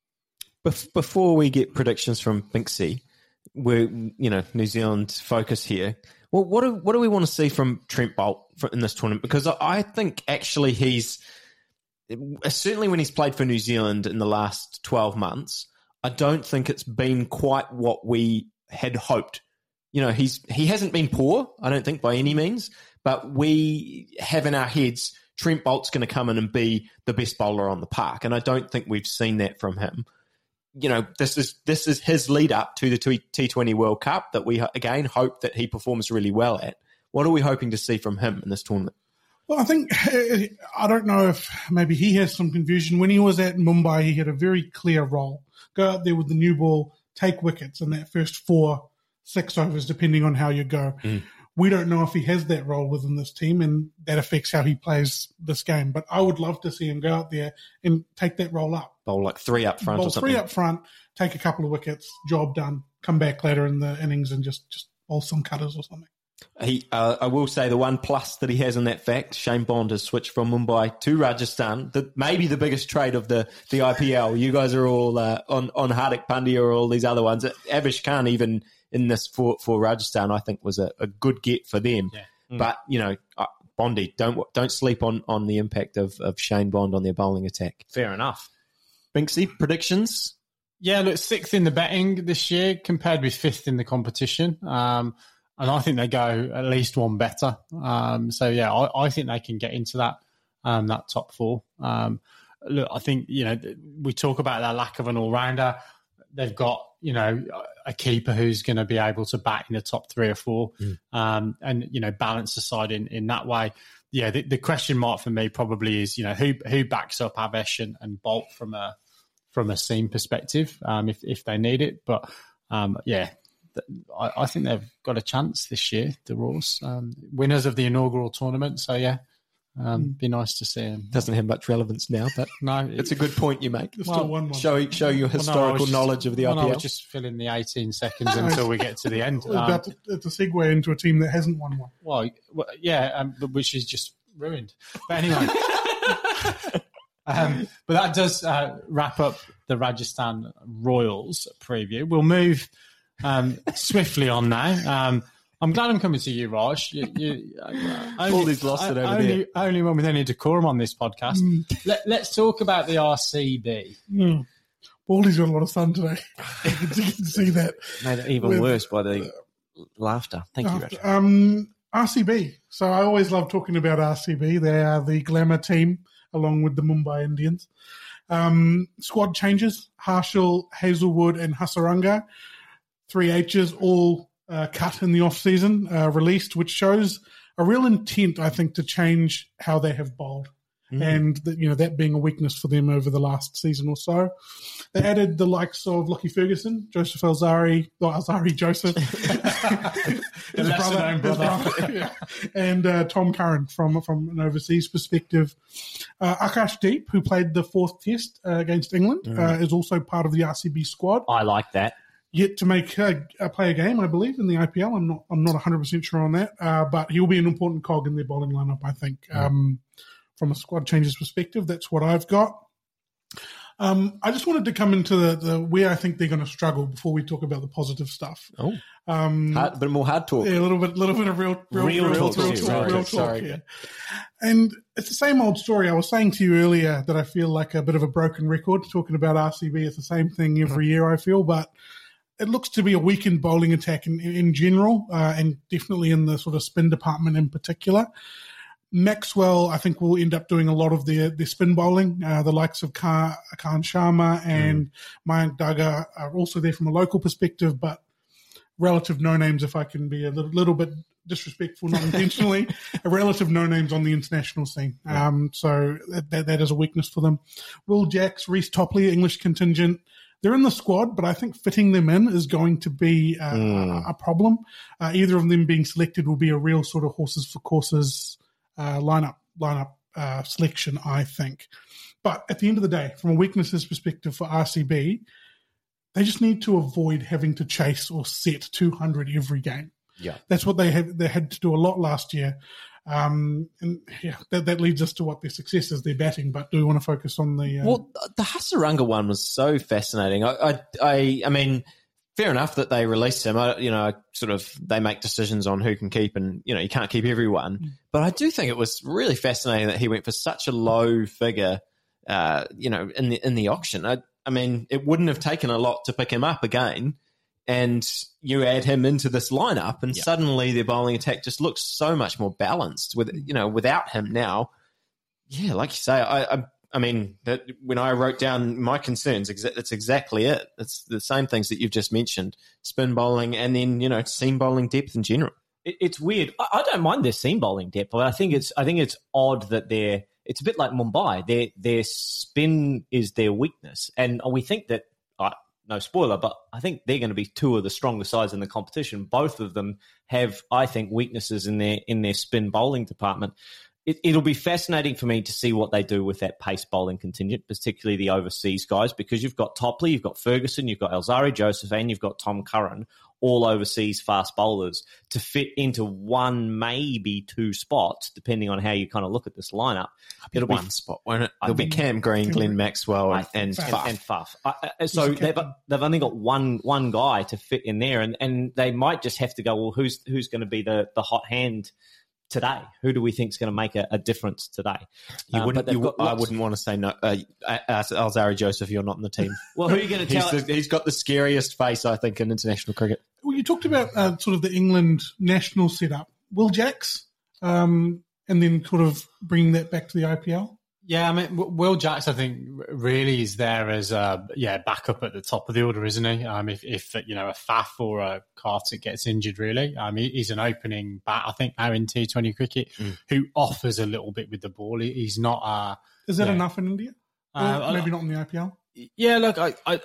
Before we get predictions from Binksy, we're New Zealand focus here. Well, what do we want to see from Trent Boult in this tournament? Because I think actually he's certainly when he's played for New Zealand in the last 12 months, I don't think it's been quite what we had hoped. He hasn't been poor, I don't think by any means, but we have in our heads Trent Boult's going to come in and be the best bowler on the park, and I don't think we've seen that from him. This is his lead up to the T20 World Cup that we, again, hope that he performs really well at. What are we hoping to see from him in this tournament? Well, I think, I don't know if maybe he has some confusion. When he was at Mumbai, he had a very clear role. Go out there with the new ball, take wickets in that first 4-6 overs, depending on how you go. We don't know if he has that role within this team, and that affects how he plays this game. But I would love to see him go out there and take that role up. Bowl like 3 up front or something. 3 up front, take a couple of wickets, job done, come back later in the innings and just bowl some cutters or something. I will say the one plus that he has in that fact, Shane Bond has switched from Mumbai to Rajasthan, maybe the biggest trade of the IPL. You guys are all on Hardik Pandya or all these other ones. Abish Khan even in this for Rajasthan, I think was a good get for them. Yeah. But, Bondy, don't sleep on the impact of Shane Bond on their bowling attack. Fair enough. Binksy, predictions? Yeah, look, 6th in the batting this year compared with 5th in the competition. And I think they go at least one better. I think they can get into that top 4. Look, I think, we talk about their lack of an all-rounder. They've got, a keeper who's going to be able to bat in the top 3 or 4 and, balance the side in that way. Yeah, the question mark for me probably is, who backs up Abesh and Boult from a seam perspective if they need it. But, I think they've got a chance this year, the Roars. Winners of the inaugural tournament. So, be nice to see them. Doesn't have much relevance now, but no, it's a good point you make. Still 1-1. Show your historical knowledge of the IPL. I was just filling the 18 seconds until we get to the end. It's a segue into a team that hasn't won one. Well, which is just ruined. But anyway, but that does wrap up the Rajasthan Royals preview. We'll move swiftly on now. I'm glad I'm coming to you, Raj. Baldy's lost it over there. Only one with any decorum on this podcast. Let's talk about the RCB. Baldy's got a lot of sun today. You can see that. Made it even worse by the Laughter. Thank you, Roger. RCB. So I always love talking about RCB. They are the glamour team along with the Mumbai Indians. Squad changes, Harshal, Hazelwood and Hasaranga. 3 H's all cut in the off-season, released, which shows a real intent, I think, to change how they have bowled. And that being a weakness for them over the last season or so. They added the likes of Lockie Ferguson, Joseph Alzari, Joseph, his brother, and Tom Curran from an overseas perspective. Akash Deep, who played the 4th test against England, is also part of the RCB squad. I like that. Yet to make play a game, I believe, in the IPL. I'm not 100% sure on that, but he'll be an important cog in their bowling lineup, I think. From a squad changes perspective, that's what I've got. I just wanted to come into the where I think they're going to struggle before we talk about the positive stuff. A bit more hard talk. Yeah, a little bit of real talk. Yeah. And it's the same old story. I was saying to you earlier that I feel like a bit of a broken record talking about RCB. It's the same thing every year, I feel, but it looks to be a weakened bowling attack in general, and definitely in the sort of spin department in particular. Maxwell, I think, will end up doing a lot of their spin bowling. The likes of Khan Sharma and Mayank Daga are also there from a local perspective, but relative no-names, if I can be a little bit disrespectful, not intentionally, relative no-names on the international scene. So that is a weakness for them. Will Jacks, Reece Topley, English contingent, they're in the squad, but I think fitting them in is going to be a problem. Either of them being selected will be a real sort of horses for courses lineup selection, I think. But at the end of the day, from a weaknesses perspective for RCB, they just need to avoid having to chase or set 200 every game. Yeah, that's what they had to do a lot last year. And yeah, that leads us to what their success is, their batting. But do we want to focus on the the Hasaranga one was so fascinating. I mean, fair enough that they released him. They make decisions on who can keep, and you can't keep everyone. But I do think it was really fascinating that he went for such a low figure. In the auction. I mean, it wouldn't have taken a lot to pick him up again, and you add him into this lineup, and suddenly their bowling attack just looks so much more balanced. Without him now, like you say, I mean, that when I wrote down my concerns, that's exactly it. It's the same things that you've just mentioned: spin bowling, and then seam bowling depth in general. It's weird. I don't mind their seam bowling depth, but I think it's odd that it's a bit like Mumbai. Their spin is their weakness, and we think that. No spoiler, but I think they're going to be 2 of the strongest sides in the competition. Both of them have, I think, weaknesses in their spin bowling department. It'll be fascinating for me to see what they do with that pace bowling contingent, particularly the overseas guys, because you've got Topley, you've got Ferguson, you've got Alzari Joseph, and you've got Tom Curran, all overseas fast bowlers, to fit into 1, maybe 2 spots, depending on how you kind of look at this lineup. It'll be 1 spot, won't it? It'll be Cam Green, Glenn Maxwell, and Faf. So they've only got one guy to fit in there, and they might just have to go, well, who's going to be the hot hand today? Who do we think is going to make a difference today? I wouldn't want to say no. Alzari Joseph, you're not in the team. Well, who are you going to tell? He's got the scariest face, I think, in international cricket. Well, you talked about sort of the England national setup. Will Jacks, and then sort of bringing that back to the IPL? Yeah, I mean, Will Jacks, I think, really is there as backup at the top of the order, isn't he? If a Faf or a Carter gets injured, really, he's an opening bat, I think, now in T20 cricket, who offers a little bit with the ball. He's not. Is that enough in India? Maybe not in the IPL. Yeah, look,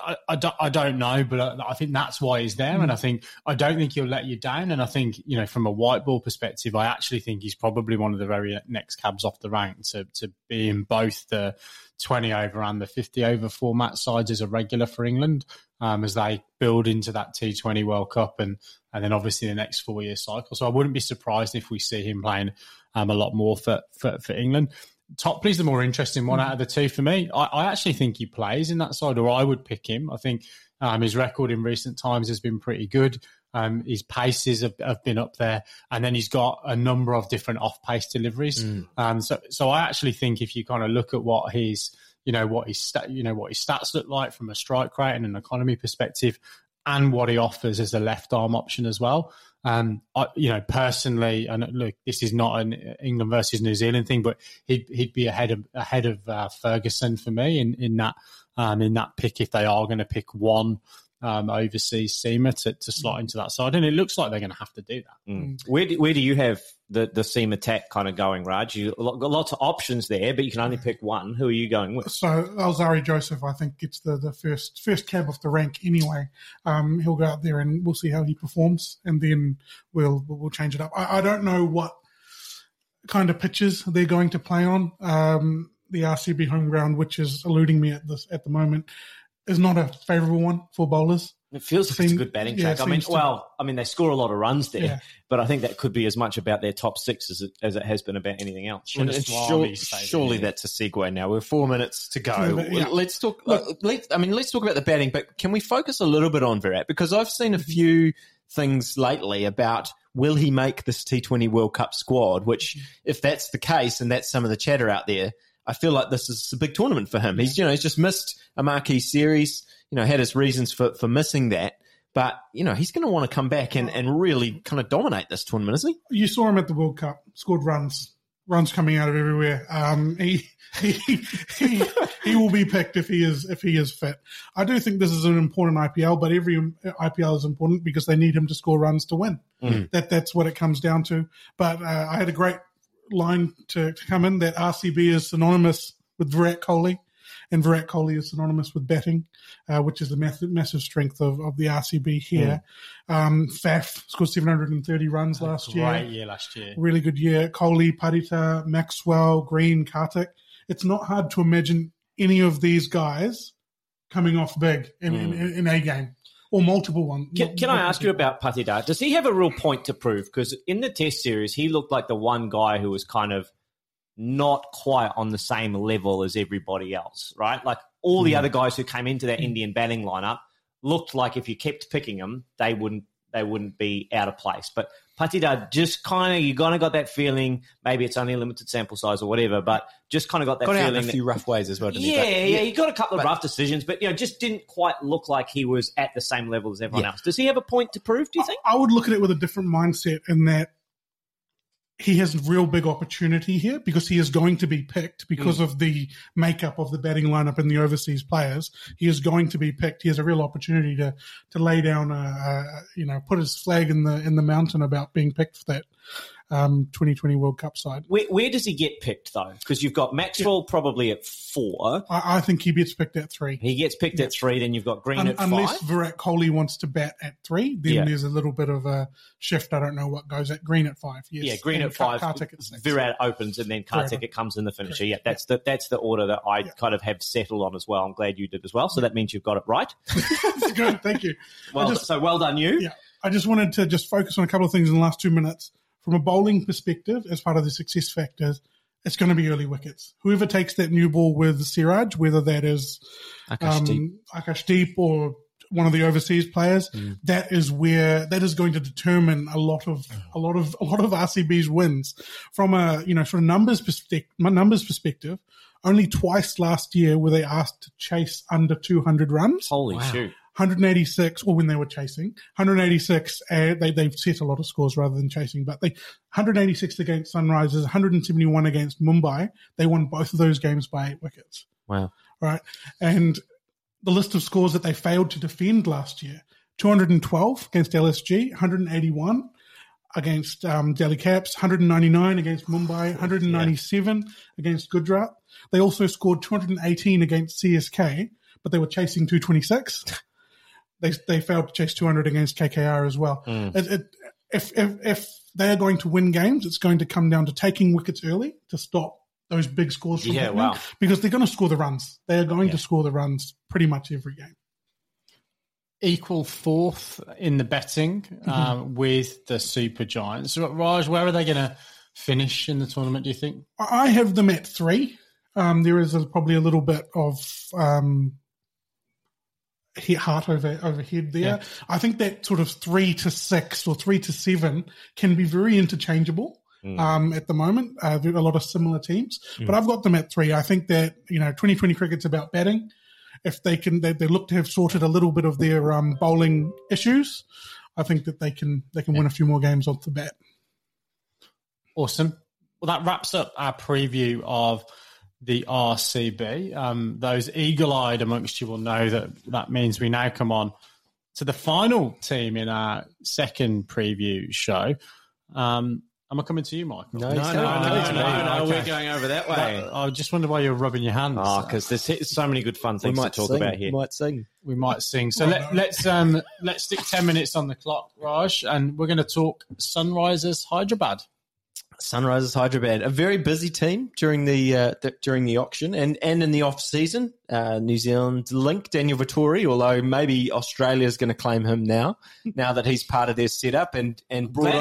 I don't know, but I think that's why he's there, and I don't think he'll let you down. And I think from a white ball perspective, I actually think he's probably one of the very next cabs off the rank to be in both the 20 over and the 50 over format sides as a regular for England, as they build into that T20 World Cup and then obviously the next 4-year cycle. So I wouldn't be surprised if we see him playing a lot more for England. Topley's the more interesting one out of the 2 for me. I actually think he plays in that side, or I would pick him. I think his record in recent times has been pretty good. His paces have been up there, and then he's got a number of different off-pace deliveries. So I actually think if you kind of look at what his stats look like from a strike rate and an economy perspective, and what he offers as a left arm option as well, Personally, and look, this is not an England versus New Zealand thing, but he'd be ahead of Ferguson for me in that pick if they are going to pick one overseas seamer to slot into that side, and it looks like they're going to have to do that. Where do you have the seam attack kind of going, Raj? You got lots of options there, but you can only pick one. Who are you going with? So Alzari Joseph, I think, gets the first cab off the rank anyway. He'll go out there and we'll see how he performs, and then we'll change it up. I don't know what kind of pitches they're going to play on. The RCB home ground, which is eluding me at the moment, is not a favourable one for bowlers. It feels like it's a good batting track. They score a lot of runs there, but I think that could be as much about their top six as it has been about anything else. And surely that's a segue now. We're 4 minutes to go. Let's talk. Let's talk about the batting, but can we focus a little bit on Virat? Because I've seen a few things lately about will he make this T20 World Cup squad, which if that's the case and that's some of the chatter out there, I feel like this is a big tournament for him. He's just missed a marquee series, had his reasons for missing that. But, he's going to want to come back and really kind of dominate this tournament, isn't he? You saw him at the World Cup, scored runs coming out of everywhere. He will be picked if he is fit. I do think this is an important IPL, but every IPL is important because they need him to score runs to win. That's what it comes down to. But I had a great line to come in that RCB is synonymous with Virat Kohli, and Virat Kohli is synonymous with batting, which is the massive strength of the RCB here. Faf scored 730 runs last year. Great year last year. Really good year. Kohli, Padita, Maxwell, Green, Karthik. It's not hard to imagine any of these guys coming off big in a game. Or multiple ones. Can I ask you about Patidar? Does he have a real point to prove? Because in the Test series, he looked like the one guy who was kind of not quite on the same level as everybody else, right? Like all the other guys who came into that Indian batting lineup looked like if you kept picking them, they wouldn't be out of place. But Patidar just kind of, you kind of got that feeling, maybe it's only a limited sample size or whatever, but just kind of got that feeling. Out in a few rough ways as well, didn't he? Yeah, he got a couple of rough decisions, but just didn't quite look like he was at the same level as everyone else. Does he have a point to prove, do you think? I would look at it with a different mindset in that he has real big opportunity here because he is going to be picked because of the makeup of the batting lineup and the overseas players. He is going to be picked. He has a real opportunity to lay down, put his flag in the mountain about being picked for that 2020 World Cup side. Where does he get picked though? Because you've got Maxwell probably at 4. I think he gets picked at 3. He gets picked at 3. Then you've got Green at 5. Unless Virat Kohli wants to bat at 3, then there's a little bit of a shift. I don't know what goes at Green at 5. Yes. Yeah, Green at 5. Karthik at 6. Virat opens and then Karthik comes in the finisher. Yeah, that's the order that I kind of have settled on as well. I'm glad you did as well. So that means you've got it right. Good, thank you. Well done you. Yeah, I just wanted to focus on a couple of things in the last 2 minutes. From a bowling perspective, as part of the success factors, it's going to be early wickets. Whoever takes that new ball with Siraj, whether that is Akash Deep or one of the overseas players, that is going to determine a lot of RCB's wins. From a sort of numbers perspective, only twice last year were they asked to chase under 200 runs. Holy shoot. 186, or when they were chasing, 186, they've set a lot of scores rather than chasing, but 186 against Sunrisers, 171 against Mumbai. They won both of those games by 8 wickets. Wow. Right. And the list of scores that they failed to defend last year, 212 against LSG, 181 against Delhi Caps, 199 against Mumbai, 197 against Gujarat. They also scored 218 against CSK, but they were chasing 226. They failed to chase 200 against KKR as well. If they are going to win games, it's going to come down to taking wickets early to stop those big scores from happening, because they're going to score the runs. They are going to score the runs pretty much every game. Equal 4th in the betting with the Super Giants. Raj, where are they going to finish in the tournament, do you think? I have them at 3. There is probably a little bit of heart overhead there. Yeah. I think that sort of 3 to 6 or 3 to 7 can be very interchangeable at the moment. There are a lot of similar teams, but I've got them at 3. I think that 2020 cricket's about batting. If they look to have sorted a little bit of their bowling issues, I think that they can win a few more games off the bat. Awesome. Well, that wraps up our preview of the RCB. Those eagle-eyed amongst you will know that means we now come on to the final team in our second preview show. Am I coming to you, Michael? No, we're going over that way. I just wonder why you're rubbing your hands. Oh, because there's so many good fun things to talk about here. We might sing. So let's stick 10 minutes on the clock, Raj, and we're going to talk Sunrisers Hyderabad. Sunrisers Hyderabad, a very busy team during the auction and in the off season. New Zealand link Daniel Vettori, although maybe Australia's going to claim him now that he's part of their setup and brought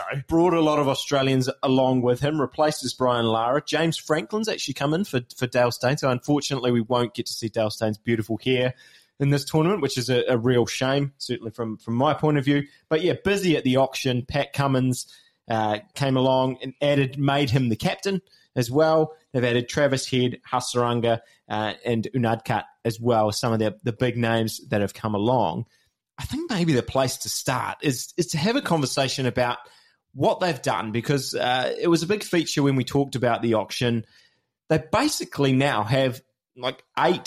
a lot of Australians along with him. Replaces Brian Lara. James Franklin's actually come in for Dale Steyn. So unfortunately, we won't get to see Dale Steyn's beautiful hair in this tournament, which is a real shame, certainly from my point of view. But yeah, busy at the auction. Pat Cummins came along and made him the captain as well. They've added Travis Head, Hasaranga, and Unadkat as well, some of the big names that have come along. I think maybe the place to start is to have a conversation about what they've done, because it was a big feature when we talked about the auction. They basically now have like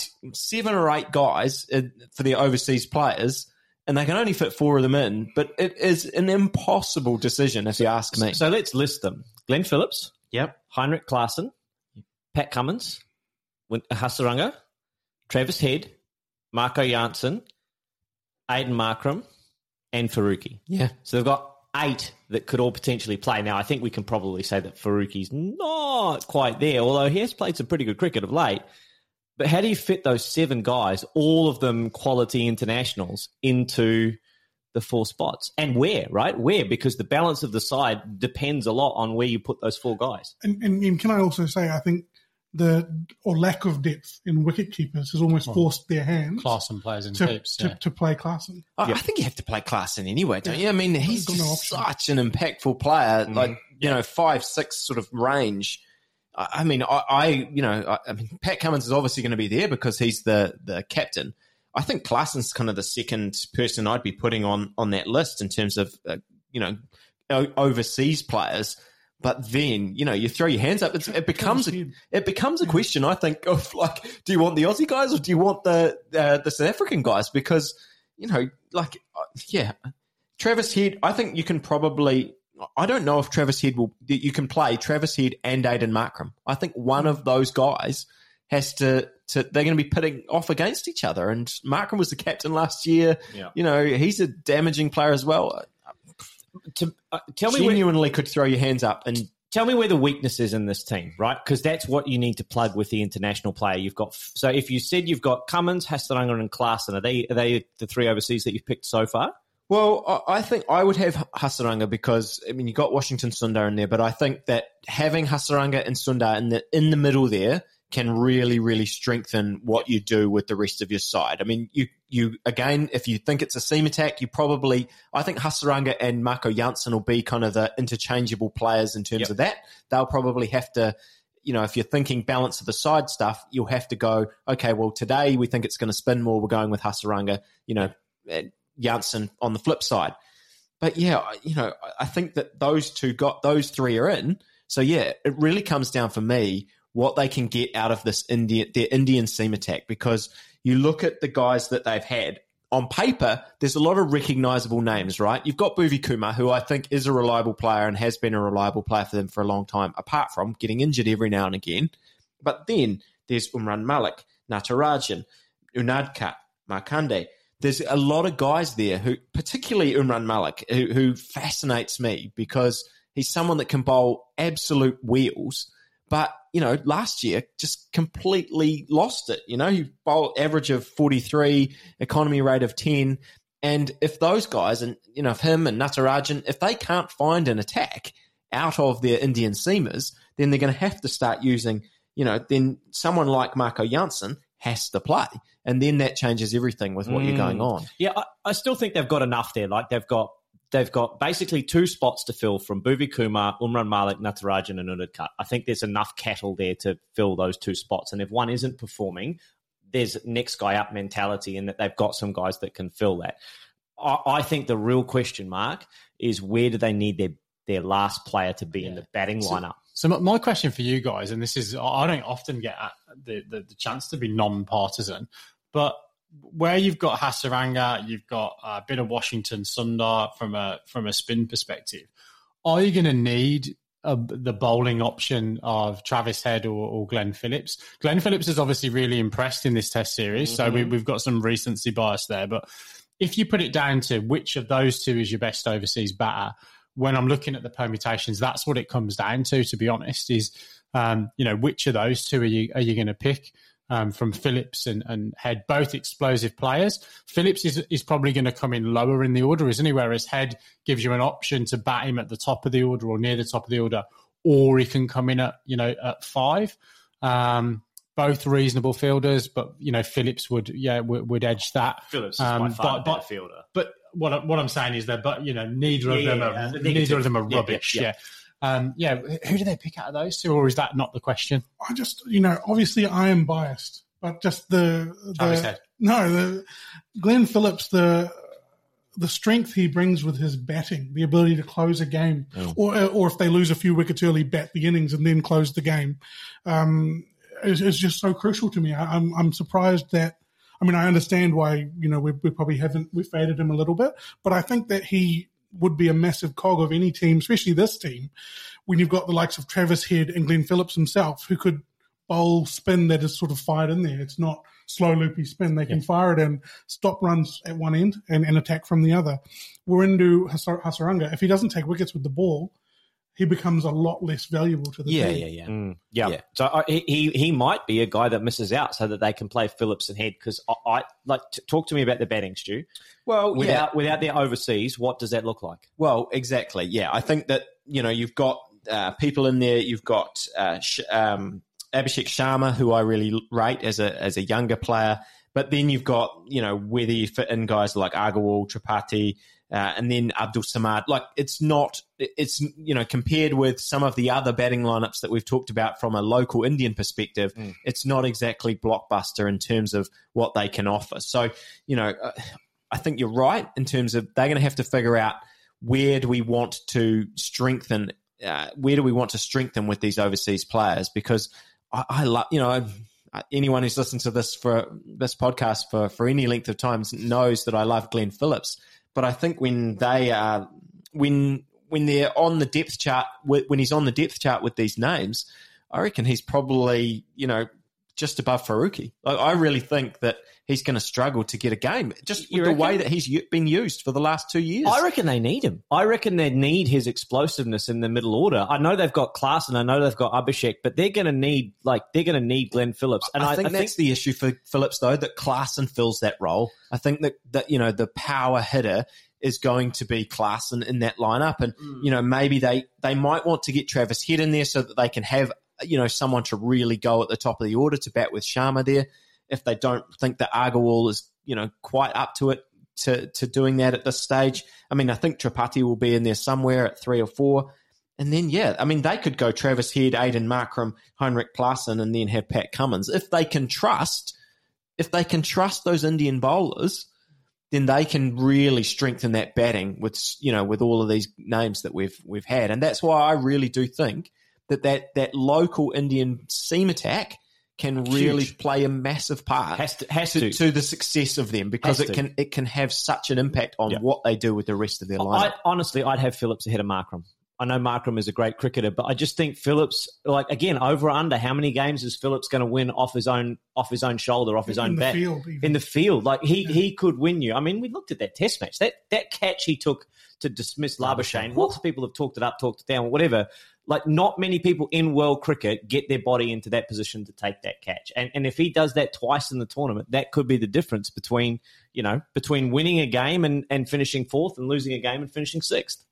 7 or 8 guys for the overseas players, and they can only fit 4 of them in, but it is an impossible decision if you ask me. So let's list them. Glenn Phillips. Yep. Heinrich Klaassen. Pat Cummins. Hasaranga. Travis Head. Marco Janssen. Aiden Markram. And Faruqi. Yeah. So they've got 8 that could all potentially play. Now, I think we can probably say that Faruqi's not quite there, although he has played some pretty good cricket of late. But how do you fit those 7 guys, all of them quality internationals, into the 4 spots? And where, right? Where? Because the balance of the side depends a lot on where you put those 4 guys. And can I also say, I think lack of depth in wicket keepers has almost forced their hands. Klaassen plays in heaps. To play Klaassen. I think you have to play Klaassen anyway, don't you? I mean, he's such an impactful player, 5-6 sort of range. I mean, Pat Cummins is obviously going to be there because he's the captain. I think Klaassen's kind of the second person I'd be putting on that list in terms of, overseas players. But then, you throw your hands up. It becomes a question, I think, of like, do you want the Aussie guys or do you want the South African guys? Because, Travis Head, I think you can probably. I don't know if Travis Head you can play Travis Head and Aiden Markram. I think one of those guys has to they're going to be pitting off against each other. And Markram was the captain last year. Yeah. He's a damaging player as well. Tell me genuinely could throw your hands up and tell me where the weakness is in this team, right? Because that's what you need to plug with the international player. You've got so if you said you've got Cummins, Hasaranga, and Klaassen, are they the 3 overseas that you've picked so far? Well, I think I would have Hasaranga because, you got Washington Sundar in there, but I think that having Hasaranga and Sundar in the middle there can really, really strengthen what you do with the rest of your side. I mean, you again, if you think it's a seam attack, I think Hasaranga and Marco Janssen will be kind of the interchangeable players in terms of that. They'll probably have to, if you're thinking balance of the side stuff, you'll have to go, okay, well, today we think it's going to spin more. We're going with Hasaranga, Janssen on the flip side. But I think that those 3 are in. So it really comes down for me what they can get out of their Indian seam attack, because you look at the guys that they've had on paper, there's a lot of recognizable names, right? You've got Bhuvi Kumar, who I think is a reliable player and has been a reliable player for them for a long time, apart from getting injured every now and again. But then there's Umran Malik, Natarajan, Unadkat, Markande. There's a lot of guys there who, particularly Umran Malik, who fascinates me because he's someone that can bowl absolute wheels. But, last year just completely lost it. He bowled average of 43, economy rate of 10. And if those guys, and, if him and Natarajan, if they can't find an attack out of their Indian seamers, then they're going to have to start using, then someone like Marco Janssen has to play. And then that changes everything with what you're going on. Yeah, I still think they've got enough there. Like they've got basically 2 spots to fill from Bhuvi Kumar, Umran Malik, Natarajan, and Unadkat. I think there's enough cattle there to fill those 2 spots. And if one isn't performing, there's next guy up mentality in that they've got some guys that can fill that. I think the real question mark is where do they need their last player to be in the batting lineup? So my question for you guys, and this is, I don't often get the chance to be non-partisan, but where you've got Hasaranga, you've got a bit of Washington Sundar from a spin perspective, are you going to need the bowling option of Travis Head or Glenn Phillips? Glenn Phillips is obviously really impressed in this Test series, so we've got some recency bias there. But if you put it down to which of those two is your best overseas batter, when I'm looking at the permutations, that's what it comes down to be honest, is which of those two are you going to pick? From Phillips and Head, both explosive players. Phillips is probably going to come in lower in the order, isn't he? Whereas Head gives you an option to bat him at the top of the order or near the top of the order, or he can come in at 5. Both reasonable fielders, but Phillips would edge that. Phillips is by far a better fielder. But what I'm saying is that, neither of them are rubbish. Yeah. Who do they pick out of those two, or is that not the question? I just, obviously I am biased, but just Glenn Phillips, the strength he brings with his batting, the ability to close a game, or if they lose a few wickets early, bat the innings and then close the game, is just so crucial to me. I'm surprised that. I mean, I understand why we probably we've faded him a little bit, but I think that he would be a massive cog of any team, especially this team, when you've got the likes of Travis Head and Glenn Phillips himself, who could bowl spin that is sort of fired in there. It's not slow, loopy spin. They can fire it and stop runs at one end and attack from the other. Wirindhu Hasaranga, if he doesn't take wickets with the ball, he becomes a lot less valuable to the team. Yeah. So he might be a guy that misses out so that they can play Phillips and Head, because I like talk to me about the batting, Stu. Well, without their overseas, what does that look like? Well, exactly. Yeah, I think that you've got people in there. You've got Abhishek Sharma, who I really rate as a younger player. But then you've got whether you fit in guys like Agarwal, Tripathi, and then Abdul Samad. Like it's compared with some of the other batting lineups that we've talked about from a local Indian perspective, it's not exactly blockbuster in terms of what they can offer. So I think you're right in terms of they're going to have to figure out where do we want to strengthen with these overseas players, because I love anyone who's listened to this podcast for any length of time knows that I love Glenn Phillips. But I think when they're on the depth chart, when he's on the depth chart with these names, I reckon he's probably just above Farooqi. I really think that he's going to struggle to get a game just with the way that he's been used for the last 2 years. I reckon they need him. I reckon they need his explosiveness in the middle order. I know they've got Klaas and I know they've got Abhishek, but they're going to need Glenn Phillips. And I think that's the issue for Phillips, though, that Klaasen fills that role. I think that the power hitter is going to be Klaasen in that lineup, and maybe they might want to get Travis Head in there so that they can have someone to really go at the top of the order to bat with Sharma there. If they don't think that Agarwal is, quite up to it to doing that at this stage. I mean, I think Tripathi will be in there somewhere at 3 or 4. And then, they could go Travis Head, Aiden Markram, Heinrich Klaasen, and then have Pat Cummins. If they can trust those Indian bowlers, then they can really strengthen that batting with all of these names that we've had. And that's why I really do think that local Indian seam attack can really play a massive part to the success of them, because it can have such an impact on what they do with the rest of their lineup. I'd have Phillips ahead of Markram. I know Markram is a great cricketer, but I just think Phillips, over or under, how many games is Phillips going to win off his own shoulder, off his own bat? In the field. He could win you. I mean, we looked at that Test match. That catch he took to dismiss Labuschagne. Lots of people have talked it up, talked it down, whatever. Not many people in world cricket get their body into that position to take that catch. And if he does that twice in the tournament, that could be the difference between winning a game and finishing 4th and losing a game and finishing 6th.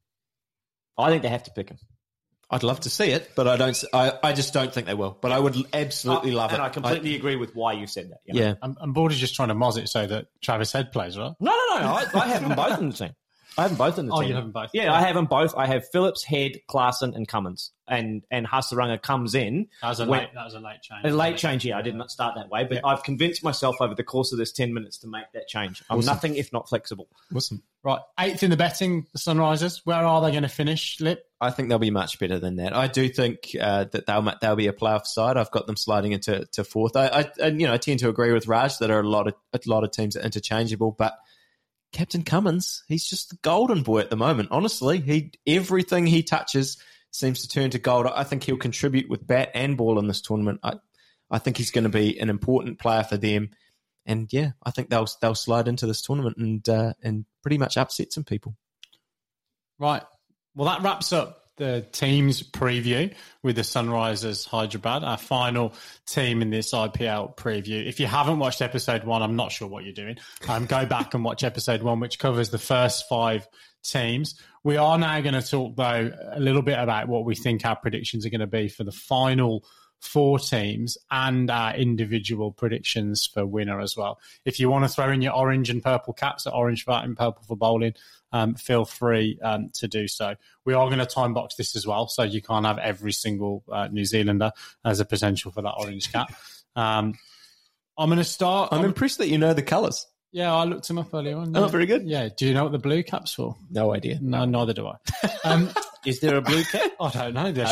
I think they have to pick him. I'd love to see it, but I just don't think they will. But I would absolutely love it. And I completely agree with why you said that. Yeah. And Bordy's just trying to moz it so that Travis Head plays, right? No. I have them both in the team. I have them both in the team. Oh, you have them both. Yeah, I have them both. I have Phillips, Head, Klaassen, and Cummins. And Hasaranga comes in. That was a late change. A late change, yeah. I did not start that way, but I've convinced myself over the course of this 10 minutes to make that change. I'm nothing if not flexible. Awesome. Right, 8th in the betting, the Sunrisers. Where are they going to finish, Lip? I think they'll be much better than that. I do think that they'll be a playoff side. I've got them sliding into 4th. I tend to agree with Raj that a lot of teams are interchangeable, but Captain Cummins, he's just the golden boy at the moment. Honestly, everything he touches seems to turn to gold. I think he'll contribute with bat and ball in this tournament. I think he's going to be an important player for them. And yeah, I think they'll slide into this tournament and pretty much upset some people. Right. Well, that wraps up the team's preview with the Sunrisers Hyderabad, our final team in this IPL preview. If you haven't watched episode 1, I'm not sure what you're doing. Go back and watch episode 1, which covers the first 5 teams. We are now going to talk, though, a little bit about what we think our predictions are going to be for the final 4 teams and our individual predictions for winner as well. If you want to throw in your orange and purple caps, at orange for batting, purple for bowling, feel free to do so. We are going to time box this as well, so you can't have every single New Zealander as a potential for that orange cap. I'm going to start. I'm impressed that you know the colours. Yeah, I looked them up earlier on. Oh, very good. Yeah. Do you know what the blue cap's for? No idea. No, neither do I. Is there a blue cap? I don't know.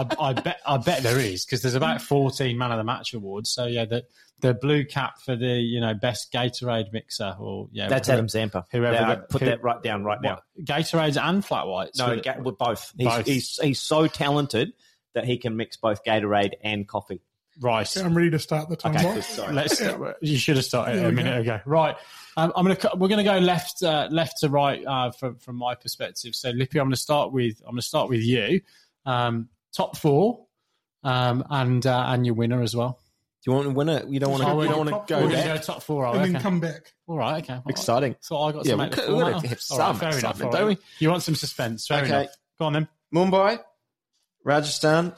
I bet there is, because there's about 14 Man of the Match awards. So yeah, the blue cap for the best Gatorade mixer, or that's Adam Zampa. Put that right down right now. Gatorades and flat whites. No, with both. Both. He's so talented that he can mix both Gatorade and coffee. Right. Okay, I'm ready to start the time box. Sorry. You should have started a minute ago. Right. We're going to go left to right from my perspective. So Lippy, I'm going to start with you. Top 4, and your winner as well. Do you want to win it? You don't want to. Oh, you don't want to go We're back. going to go top 4, and then come back. All right. Okay. Exciting. So I got Yeah, to make the we've got format. to have All some fair enough. excitement, All don't right. we? You want some suspense? Fair Okay. enough. Go on then. Mumbai, Rajasthan,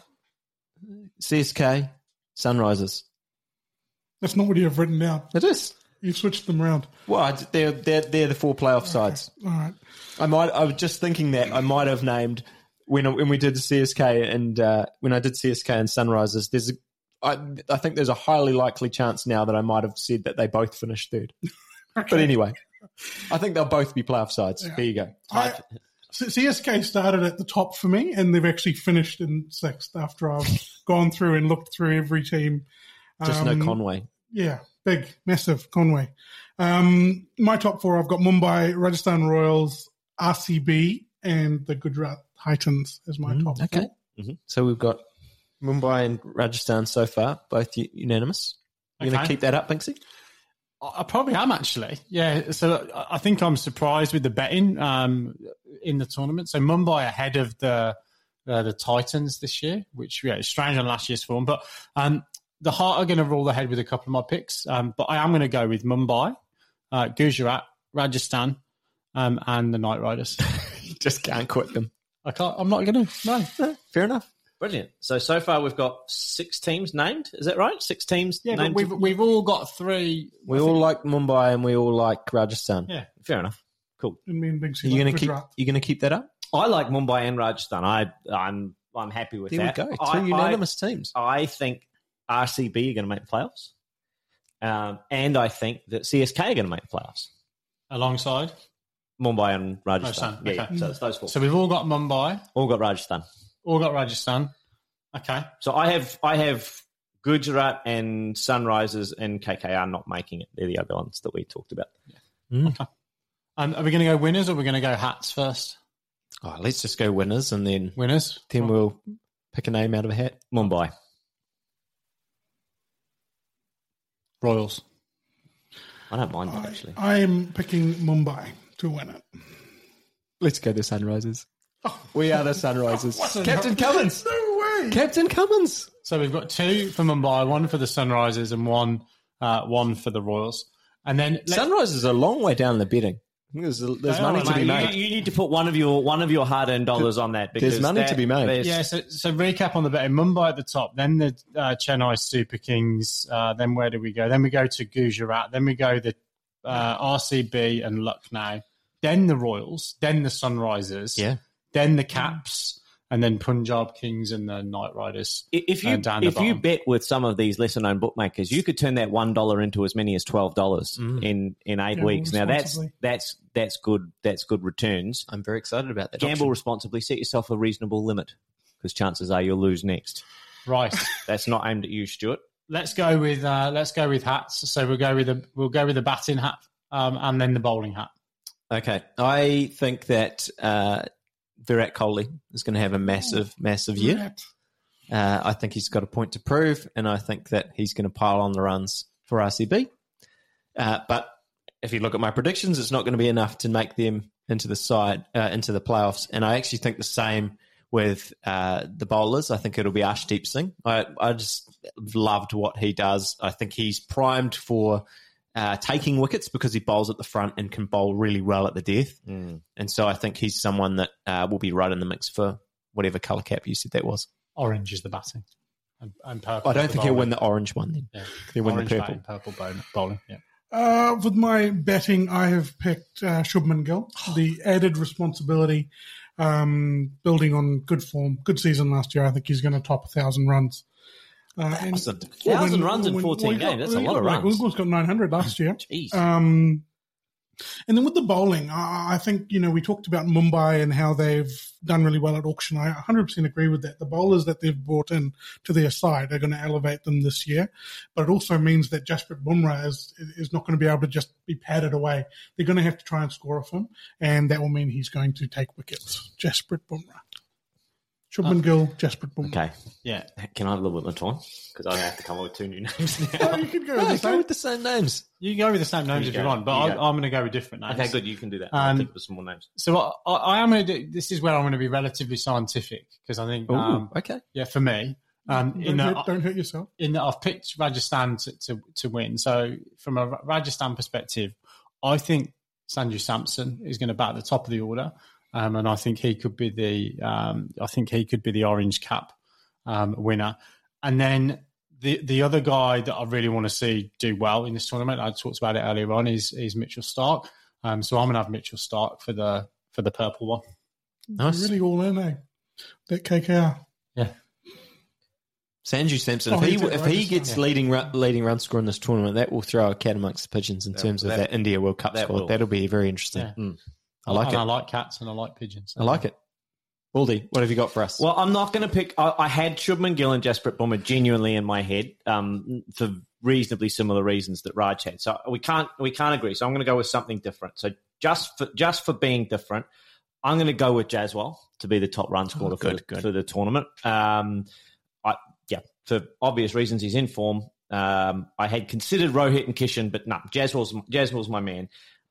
CSK, Sunrisers. That's not what you have written down. It is. You switched them around. Well, they're the 4 playoff sides. All right. I was just thinking that I might have named when we did the CSK and when I did CSK and Sunrisers. I think there's a highly likely chance now that I might have said that they both finished 3rd. Okay. But anyway, I think they'll both be playoff sides. Yeah. There you go. CSK started at the top for me, and they've actually finished in 6th after I've gone through and looked through every team. Just no Conway. Yeah, big, massive Conway. My top 4, I've got Mumbai, Rajasthan Royals, RCB, and the Gujarat Titans as my top 4. Okay. Mm-hmm. So we've got Mumbai and Rajasthan so far, both unanimous. You're going to keep that up, Binksy? I probably am, actually. Yeah, so I think I'm surprised with the betting in the tournament. So Mumbai ahead of the Titans this year, which is strange on last year's form. But the Heart are going to roll ahead with a couple of my picks. But I am going to go with Mumbai, Gujarat, Rajasthan, and the Knight Riders. You just can't quit them. I'm not going to. No. Fair enough. Brilliant. So far we've got 6 teams named. Is that right? 6 teams named. But we've all got 3. We all like Mumbai and we all like Rajasthan. Yeah, fair enough. Cool. And me and Binksy You're going to keep that up? I like Mumbai and Rajasthan. I'm happy with that. There we go. 2 unanimous teams. I think RCB are going to make the playoffs. And I think that CSK are going to make the playoffs. Alongside? Mumbai and Rajasthan. Okay. Yeah, so it's those 4. So we've all got Mumbai. All got Rajasthan. All got Rajasthan. Okay. So I have Gujarat and Sunrisers and KKR not making it. They're the other ones that we talked about. Yeah. Okay. Are we going to go winners or are we going to go hats first? Oh, let's just go winners and then winners. Then we'll pick a name out of a hat. Mumbai. Royals. I don't mind that, actually. I am picking Mumbai to win it. Let's go the Sunrisers. We are the Sunrisers. Captain Cummins. No way. Captain Cummins. So we've got 2 for Mumbai, 1 for the Sunrisers, and one for the Royals. And then Sunrisers are a long way down in the betting. There's money to be made. You need to put one of your hard-earned dollars on that. Because there's money to be made. Yeah, so recap on the betting. Mumbai at the top, then the Chennai Super Kings, then where do we go? Then we go to Gujarat, then we go the RCB and Lucknow, then the Royals, then the Sunrisers, then the Caps, and then Punjab Kings and the Knight Riders. If you bet with some of these lesser known bookmakers, you could turn that $1 into as many as $12 in 8 weeks. Now that's good. That's good returns. I'm very excited about that. Gamble responsibly. Set yourself a reasonable limit, because chances are you'll lose next. Right. That's not aimed at you, Stuart. Let's go with hats. So we'll go with the batting hat and then the bowling hat. Okay, I think that Virat Kohli is going to have a massive year. I think he's got a point to prove, and I think that he's going to pile on the runs for RCB. But if you look at my predictions, it's not going to be enough to make them into the playoffs. And I actually think the same with the bowlers. I think it'll be Arshdeep Singh. I just loved what he does. I think he's primed for taking wickets because he bowls at the front and can bowl really well at the death. And so I think he's someone that will be right in the mix for whatever colour cap you said that was. Orange is the batting. And purple. I don't think he'll win the orange one then. Yeah. He'll win orange the purple. Batting, purple bowling, yeah. With my betting, I have picked Shubman Gill. The added responsibility, building on good form, good season last year. I think he's going to top 1,000 runs. 1,000 runs in 14 games. That's a lot of runs. Will's got 900 last year. Jeez. And then with the bowling, I think, we talked about Mumbai and how they've done really well at auction. I 100% agree with that. The bowlers that they've brought in to their side are going to elevate them this year. But it also means that Jasprit Bumrah is not going to be able to just be padded away. They're going to have to try and score off him, and that will mean he's going to take wickets. Jasprit Bumrah. Shubman Gill, Jasprit Bumrah. Okay. Yeah. Can I have a little bit more time? Because I have to come up with 2 new names now. Oh, you could go with the same names. You can go with the same names if you want, but I'm going to go with different names. Okay, good. You can do that. I'll think of some more names. So I am going to do, this is where I'm going to be relatively scientific, because I think, okay. Yeah, for me, don't hurt yourself. In that I've picked Rajasthan to win. So from a Rajasthan perspective, I think Sanju Samson is going to bat at the top of the order. And I think he could be the orange cap winner. And then the other guy that I really want to see do well in this tournament, I talked about it earlier on, is Mitchell Starc. So I'm going to have Mitchell Starc for the purple one. Nice. Really all in, eh? That KKR. Yeah. Sanju Samson, if he gets leading run score in this tournament, that will throw a cat amongst the pigeons in terms of that India World Cup squad. That'll be very interesting. Yeah. I like it. I like cats and I like pigeons. I like it. Baldy, what have you got for us? Well, I'm not going to pick. I had Shubman Gill and Jasprit Bumrah genuinely in my head for reasonably similar reasons that Raj had. So we can't agree. So I'm going to go with something different. So just for being different, I'm going to go with Jaswal to be the top run scorer for the tournament. For obvious reasons, he's in form. I had considered Rohit and Kishan, but no, Jaswal's my man.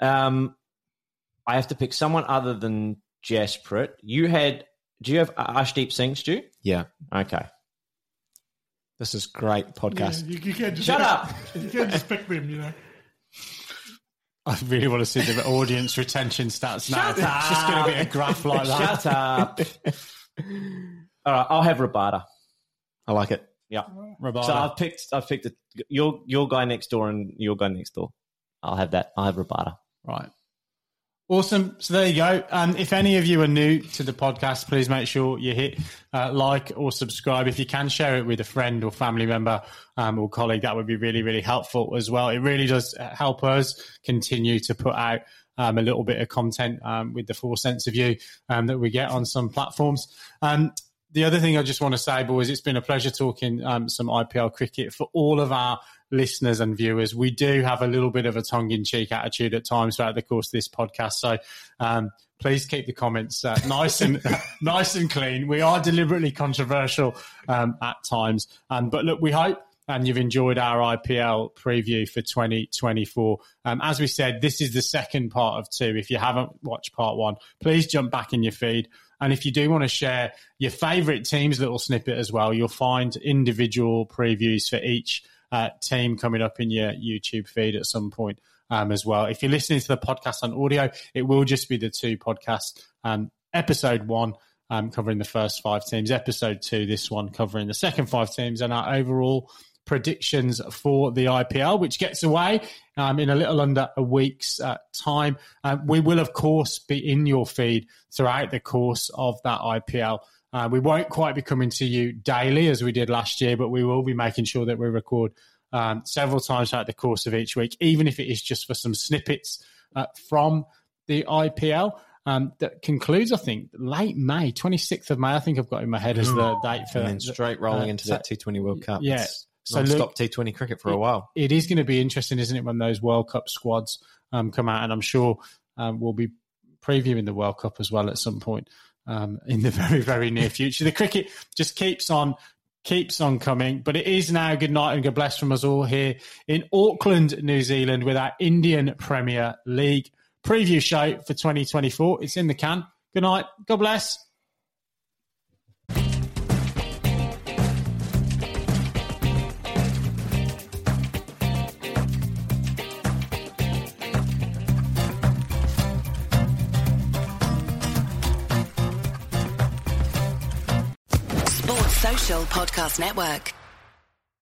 I have to pick someone other than Jasprit. Do you have Arshdeep Singh, Stu? Yeah. Okay. This is great podcast. Yeah, you can't just Shut up. You can't just pick them, I really want to see the audience retention stats now. Shut up. It's just going to be a graph like that. Shut up. All right, I'll have Rabada. I like it. Yeah. Rabada. So I've picked your guy next door and your guy next door. I'll have that. I'll have Rabada. Right. Awesome. So there you go. If any of you are new to the podcast, please make sure you hit like or subscribe. If you can, share it with a friend or family member or colleague. That would be really, really helpful as well. It really does help us continue to put out a little bit of content with the 4 cents of you that we get on some platforms. The other thing I just want to say, boys, it's been a pleasure talking some IPL cricket. For all of our listeners and viewers, we do have a little bit of a tongue-in-cheek attitude at times throughout the course of this podcast. So please keep the comments nice and clean. We are deliberately controversial at times. But look, we hope and you've enjoyed our IPL preview for 2024. As we said, this is the second part of 2. If you haven't watched part 1, please jump back in your feed. And if you do want to share your favourite team's little snippet as well, you'll find individual previews for each team coming up in your YouTube feed at some point as well. If you're listening to the podcast on audio, it will just be the 2 podcasts. Episode 1 covering the first 5 teams. Episode 2, this one covering the second 5 teams and our overall predictions for the IPL, which gets away in a little under a week's time. We will, of course, be in your feed throughout the course of that IPL. We won't quite be coming to you daily as we did last year, but we will be making sure that we record several times throughout the course of each week, even if it is just for some snippets from the IPL. That concludes, I think, late May, 26th of May. I think I've got in my head as the date for and then straight rolling into that T20 World Cup. Yeah. So non-stop T20 cricket for a while. It is going to be interesting, isn't it, when those World Cup squads come out? And I'm sure we'll be previewing the World Cup as well at some point in the very, very near future. The cricket just keeps on coming. But it is now good night and God bless from us all here in Auckland, New Zealand, with our Indian Premier League preview show for 2024. It's in the can. Good night. God bless. Sports Social Podcast Network.